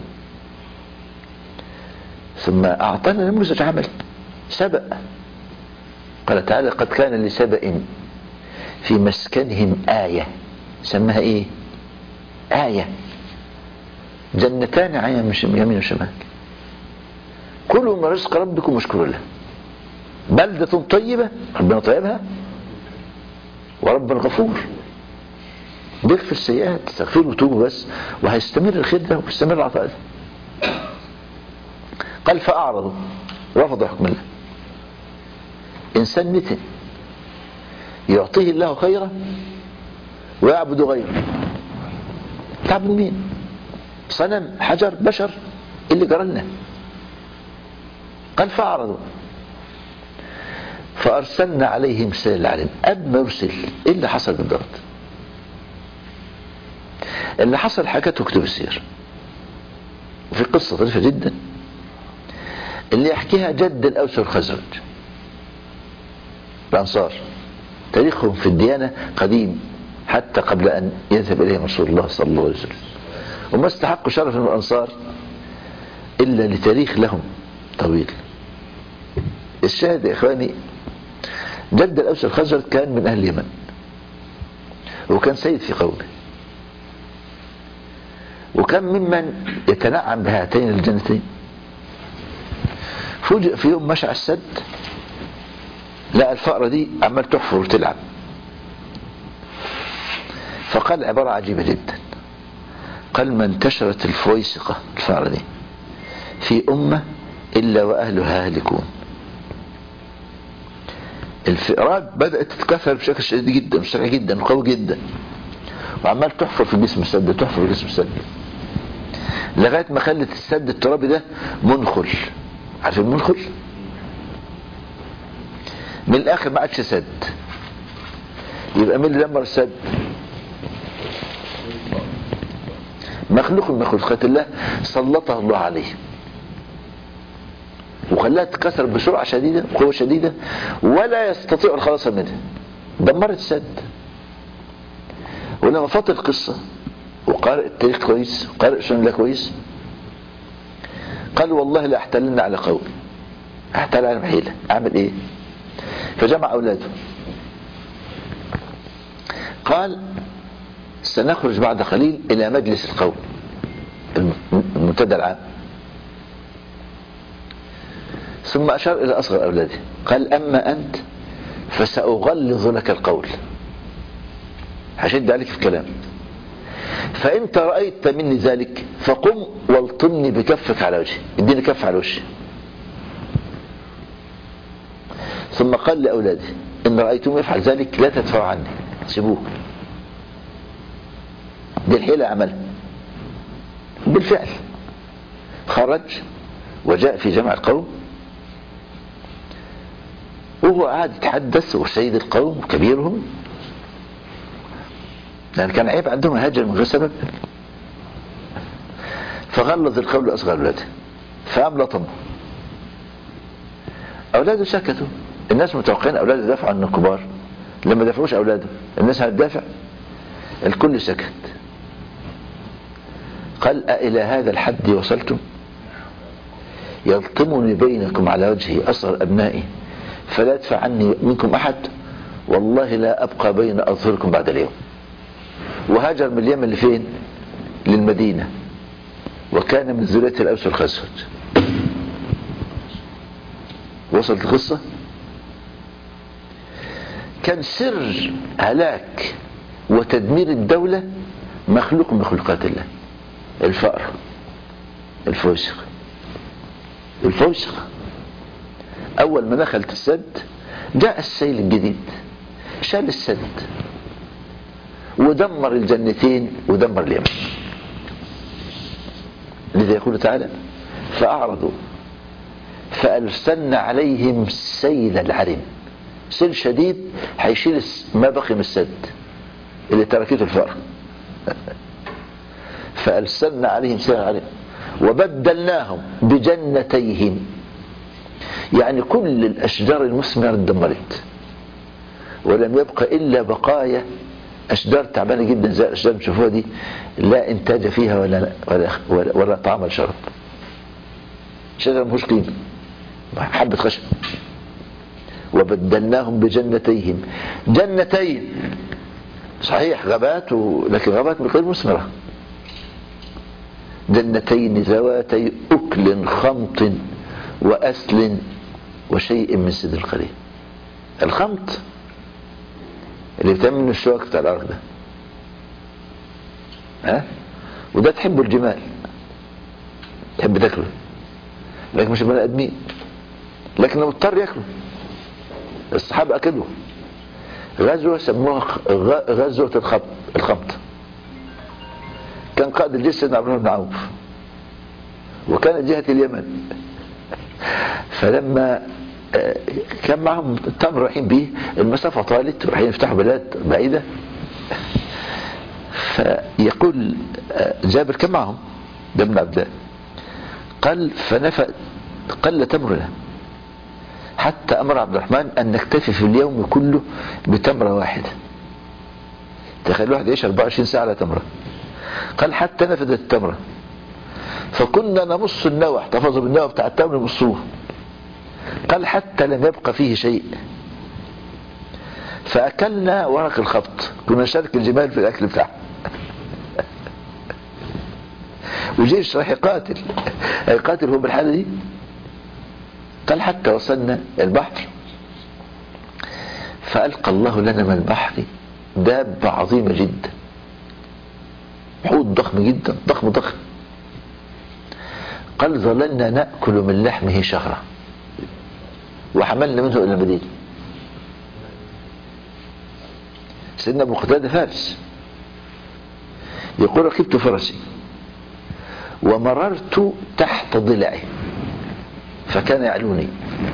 ثم أعطانا نموذج عمل سبأ. قال تعالى قد كان لسبأ في مسكنهم آية. سماها إيه؟ آية. جنتان عن يمين وشمال كلوا من رزق ربكم واشكروا له بلدة طيبة ربنا طيبها ورب غفور بيغفر السيئات تستغفروا وتوبوا بس وهيستمر الخير ده ويستمر العطاء ده. قال فأعرضوا رفضوا حكم الله. إنسان نتن يعطيه الله خيرا ويعبد غيره. تعبد مين؟ صنم حجر بشر اللي جرالنا. قال فأعرضوا فأرسلنا عليهم سيل العلم. قبل ما يرسل إيه اللي حصل بالضبط؟ اللي حصل حكته كتب السير وفي قصة طريفة جدا اللي يحكيها جد الأوس والخزرج الأنصار. تاريخهم في الديانة قديم حتى قبل أن يذهب إليهم رسول الله صلى الله عليه وسلم، وما استحقوا شرف من الأنصار إلا لتاريخ لهم طويل. الشاهد يا إخواني جد الأوس والخزرج كان من أهل اليمن وكان سيد في قومه وكان ممن يتنعم بهاتين الجنتين. فوجئ في يوم مشى السد لا الفأرة دي عمال تحفر وتلعب، فقال عبارة عجيبة جدا، قال ما انتشرت الفويسقة الفأرة دي في أمة إلا وأهلها هالكون. الفئرات بدأت تتكاثر بشكل شديد جدا وسريع جدا وقوي جدا، وعمال تحفر في جسم السد، تحفر في جسم السد، لغاية ما خلت السد الترابي ده منخل. عارف المنخل؟ من الآخر ما عادش سد. يبقى مين اللي دمر السد؟ مخلوق من مخلوقات الله سلطه الله عليه وخلاها تتكسر بسرعة شديدة وقوة شديدة ولا يستطيع الخلاص منها. دمرت السد. ولما فات القصة وقارئ التاريخ كويس وقارئ سنن الله كويس، قال والله لا احتلنا على قوم، احتل على محيلة، اعمل ايه؟ فجمع اولاده، قال سنخرج بعد قليل الى مجلس القوم المنتدى العام. ثم اشار الى اصغر اولاده قال اما انت فساغلظ لك القول، هشد عليك في كلام، فانت رأيت مني ذلك فقم والطمني بكفك على وجهي، اديني كف على وجهي. ثم قال لاولاده ان رأيتم يفعل ذلك لا تدفعوا عني، سيبوه. دي الحيلة عملها بالفعل. خرج وجاء في جمع القوم وهو قاعد يتحدث وسيد القوم كبيرهم، لأن كان عيب عندهم هاجر من غير سبب، فغلظ القول لأصغر أولاده فقام لطمه. أولاده سكتوا. الناس متوقعين أولاده يدافعوا عن الكبار، لما دافعوش أولاده الناس هتدافع. الكل سكت. قال أإلى هذا الحد وصلتم؟ يلطمني بينكم على وجهي أصغر أبنائي فلا يدفع عني منكم أحد، والله لا أبقى بين أظهركم بعد اليوم. وهاجر من اليمن لفين؟ للمدينة، وكان من ذرية الأوس والخزرج. وصلت القصة. كان سر هلاك وتدمير الدولة مخلوق من مخلوقات الله، الفأر، الفوسق. الفوسق أول ما دخلت السد جاء السيل الجديد شال السد ودمر الجنتين ودمر اليمن. لذا يقول تعالى فأعرضوا فأرسلنا عليهم سيل العرم. سيل شديد هيشيل ما بقي من السد اللي تركته الفأر. فأرسلنا عليهم سيل العرم وبدلناهم بجنتيهم، يعني كل الأشجار المثمرة اتدمرت ولم يبقى إلا بقايا أشجار تعبانة جدا زي الأشجار اللي بتشوفوها دي، لا إنتاج فيها ولا ولا ولا, ولا طعام ولا شرب. شجرة مفيهوش قيمة، حبة خشب. وبدلناهم بجنتيهم، جنتين صحيح غابات لكن غابات غير مثمرة. جنتين ذواتي أكل خمط وأسل وشيء من سدر قليل. الخمط اللي بتعمل من الشوك بتاع الأرض ده، ها، وده تحبه الجمال، تحب تاكله، لكن مش بني آدمين، لكن لو اضطر ياكله. الصحابة أكلوا. غزوة سموها غزوة الخمط. الخمط كان قائد الجيش سيدنا عبد الله بن عوف، وكانت جهة اليمن. فلما كان معهم تمر رايحين بيه، المسافة طالت ورايحين يفتحوا بلاد بعيدة، فيقول جابر كان معهم ده ابن عبد الله، قال فنفى قل تمرنا حتى أمر عبد الرحمن أن نكتفي في اليوم كله بتمرة واحدة. تخيل واحد يعيش أربعة وعشرين ساعة على تمرة. قال حتى نفذت التمرة فكنا نمص النوى، احتفظوا بالنوى بتاع التمر نمصوه. قال حتى لم يبقى فيه شيء فأكلنا ورق الخبط، كنا نشارك الجمال في الأكل بتاعه. وجيش راح يقاتل يقاتل هو بالحالة دي. قال حتى وصلنا البحر فألقى الله لنا من البحر دابة عظيمة جدا، حوت ضخم جدا، ضخم ضخم. قال ظللنا نأكل من لحمه شهرا وحملنا منه إلى المدينة. سيدنا أبو قتادة فارس يقول ركبت فرسي ومررت تحت ضلعه فكان يعلوني.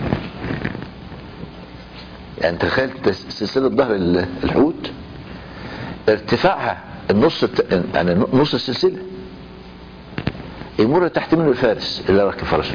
يعني تخيل سلسلة ظهر الحوت ارتفاعها النص، يعني نص السلسلة، يمر تحت منه الفارس اللي راكب فرسه.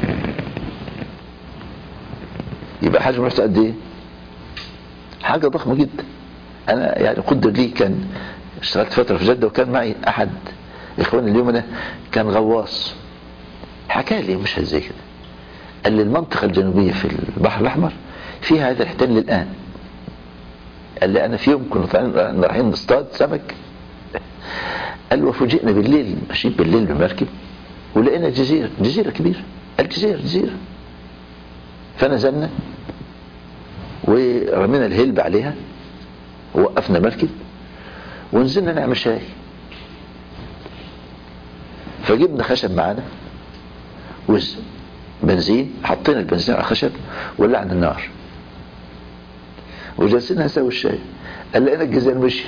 يبقى حجم رحت قد ايه؟ حاجة ضخمة جدا. انا يعني قدر لي، كان اشتغلت فترة في جدة وكان معي احد اخواني اليمنى كان غواص، حكى لي مش زي كده، قال لي المنطقة الجنوبية في البحر الاحمر فيها هذا الحيتان للان. قال لي انا في يوم كنا رايحين نصطاد سمك، قال وفوجئنا بالليل، ماشيين بالليل بمركب ولقينا جزيرة، جزيرة كبيرة، الجزيرة جزيرة. فنزلنا ورمينا الهلب عليها ووقفنا مركب ونزلنا نعمل شاي. فجبنا خشب معانا وز بنزين، حطينا البنزين على الخشب ولعنا النار وجلسنا نسوي الشاي. قال لقينا الجزيرة مشيت.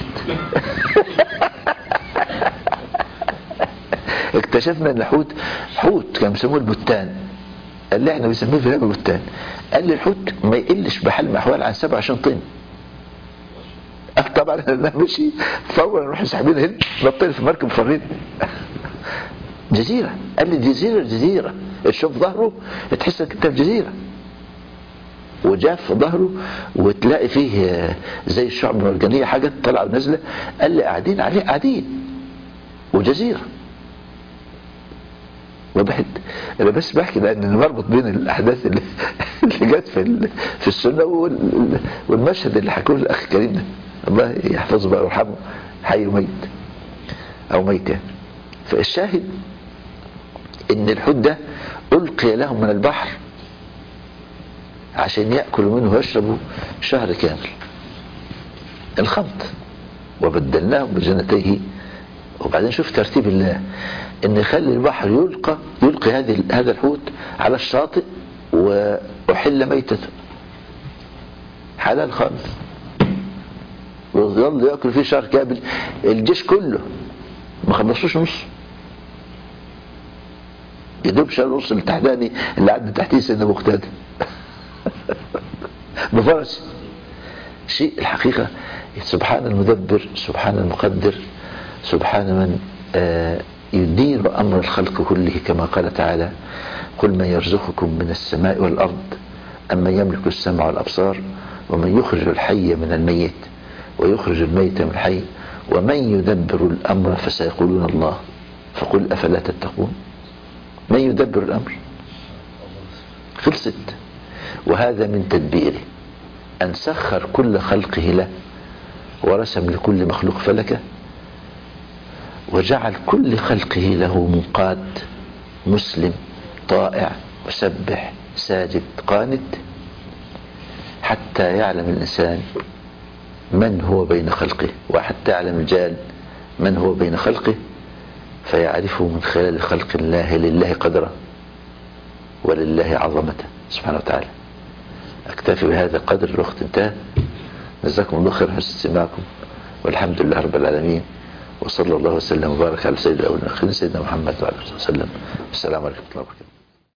اكتشفنا ان حوت حوت كانوا بيسموه البتان، قال لي احنا بنسميه في الهبه بتان. قال لي الحوت ما يقلش بحال من الاحوال عن سبعة وعشرين طن. طبعا انا مشي فورا نروح ساحبين هنا نطير في مركب فريد. جزيره، قال لي جزيره جزيره، تشوف ظهره تحس انك انت في جزيره، وجاف ظهره وتلاقي فيه زي الشعب المرجانيه حاجه طالعه ونازله. قال لي قاعدين عليه قاعدين وجزيره. وضحت. انا بس بحكي لان بربط بين الاحداث اللي, اللي جت في في السنه والمشهد اللي حكوه الاخ الكريم ده، الله يحفظه بقى ويرحمه، حي وميت او ميت يعني. فالشاهد ان الحوت ده القي لهم من البحر عشان ياكلوا منه ويشربوا شهر كامل. الخمط وبدلناهم بجنتيه. وبعدين شوف ترتيب الله ان يخلي البحر يلقى يلقي هذه هذا الحوت على الشاطئ وأحل ميتته حلال خالص، ويظل ياكل فيه شهر كامل. الجيش كله ما خلصوش نص، يدوب شهر نص التحتاني اللي عدى تحتيه سيدنا ابو قتاده بفرس. شيء الحقيقه سبحان المدبر، سبحان المقدر، سبحان من آه يدير أمر الخلق كله، كما قال تعالى قل من يرزقكم من السماء والأرض أمن يملك السمع والأبصار ومن يخرج الحي من الميت ويخرج الميت من الحي ومن يدبر الأمر فسيقولون الله فقل أفلا تتقون. من يدبر الأمر؟ خلصت. وهذا من تدبيره أن سخر كل خلقه له ورسم لكل مخلوق فلكه وجعل كل خلقه له منقاد مسلم طائع مسبح ساجد قانت، حتى يعلم الإنسان من هو بين خلقه، وحتى يعلم الجان من هو بين خلقه، فيعرفه من خلال خلق الله لله قدره ولله عظمته سبحانه وتعالى. أكتفي بهذا القدر، الوقت انتهى. جزاكم الله خير حسن استماعكم، والحمد لله رب العالمين، وصلى الله وسلم وبارك على سيد الأولين والآخرين سيدنا محمد وعلى آله وسلم. والسلام عليكم ورحمة الله وبركاته.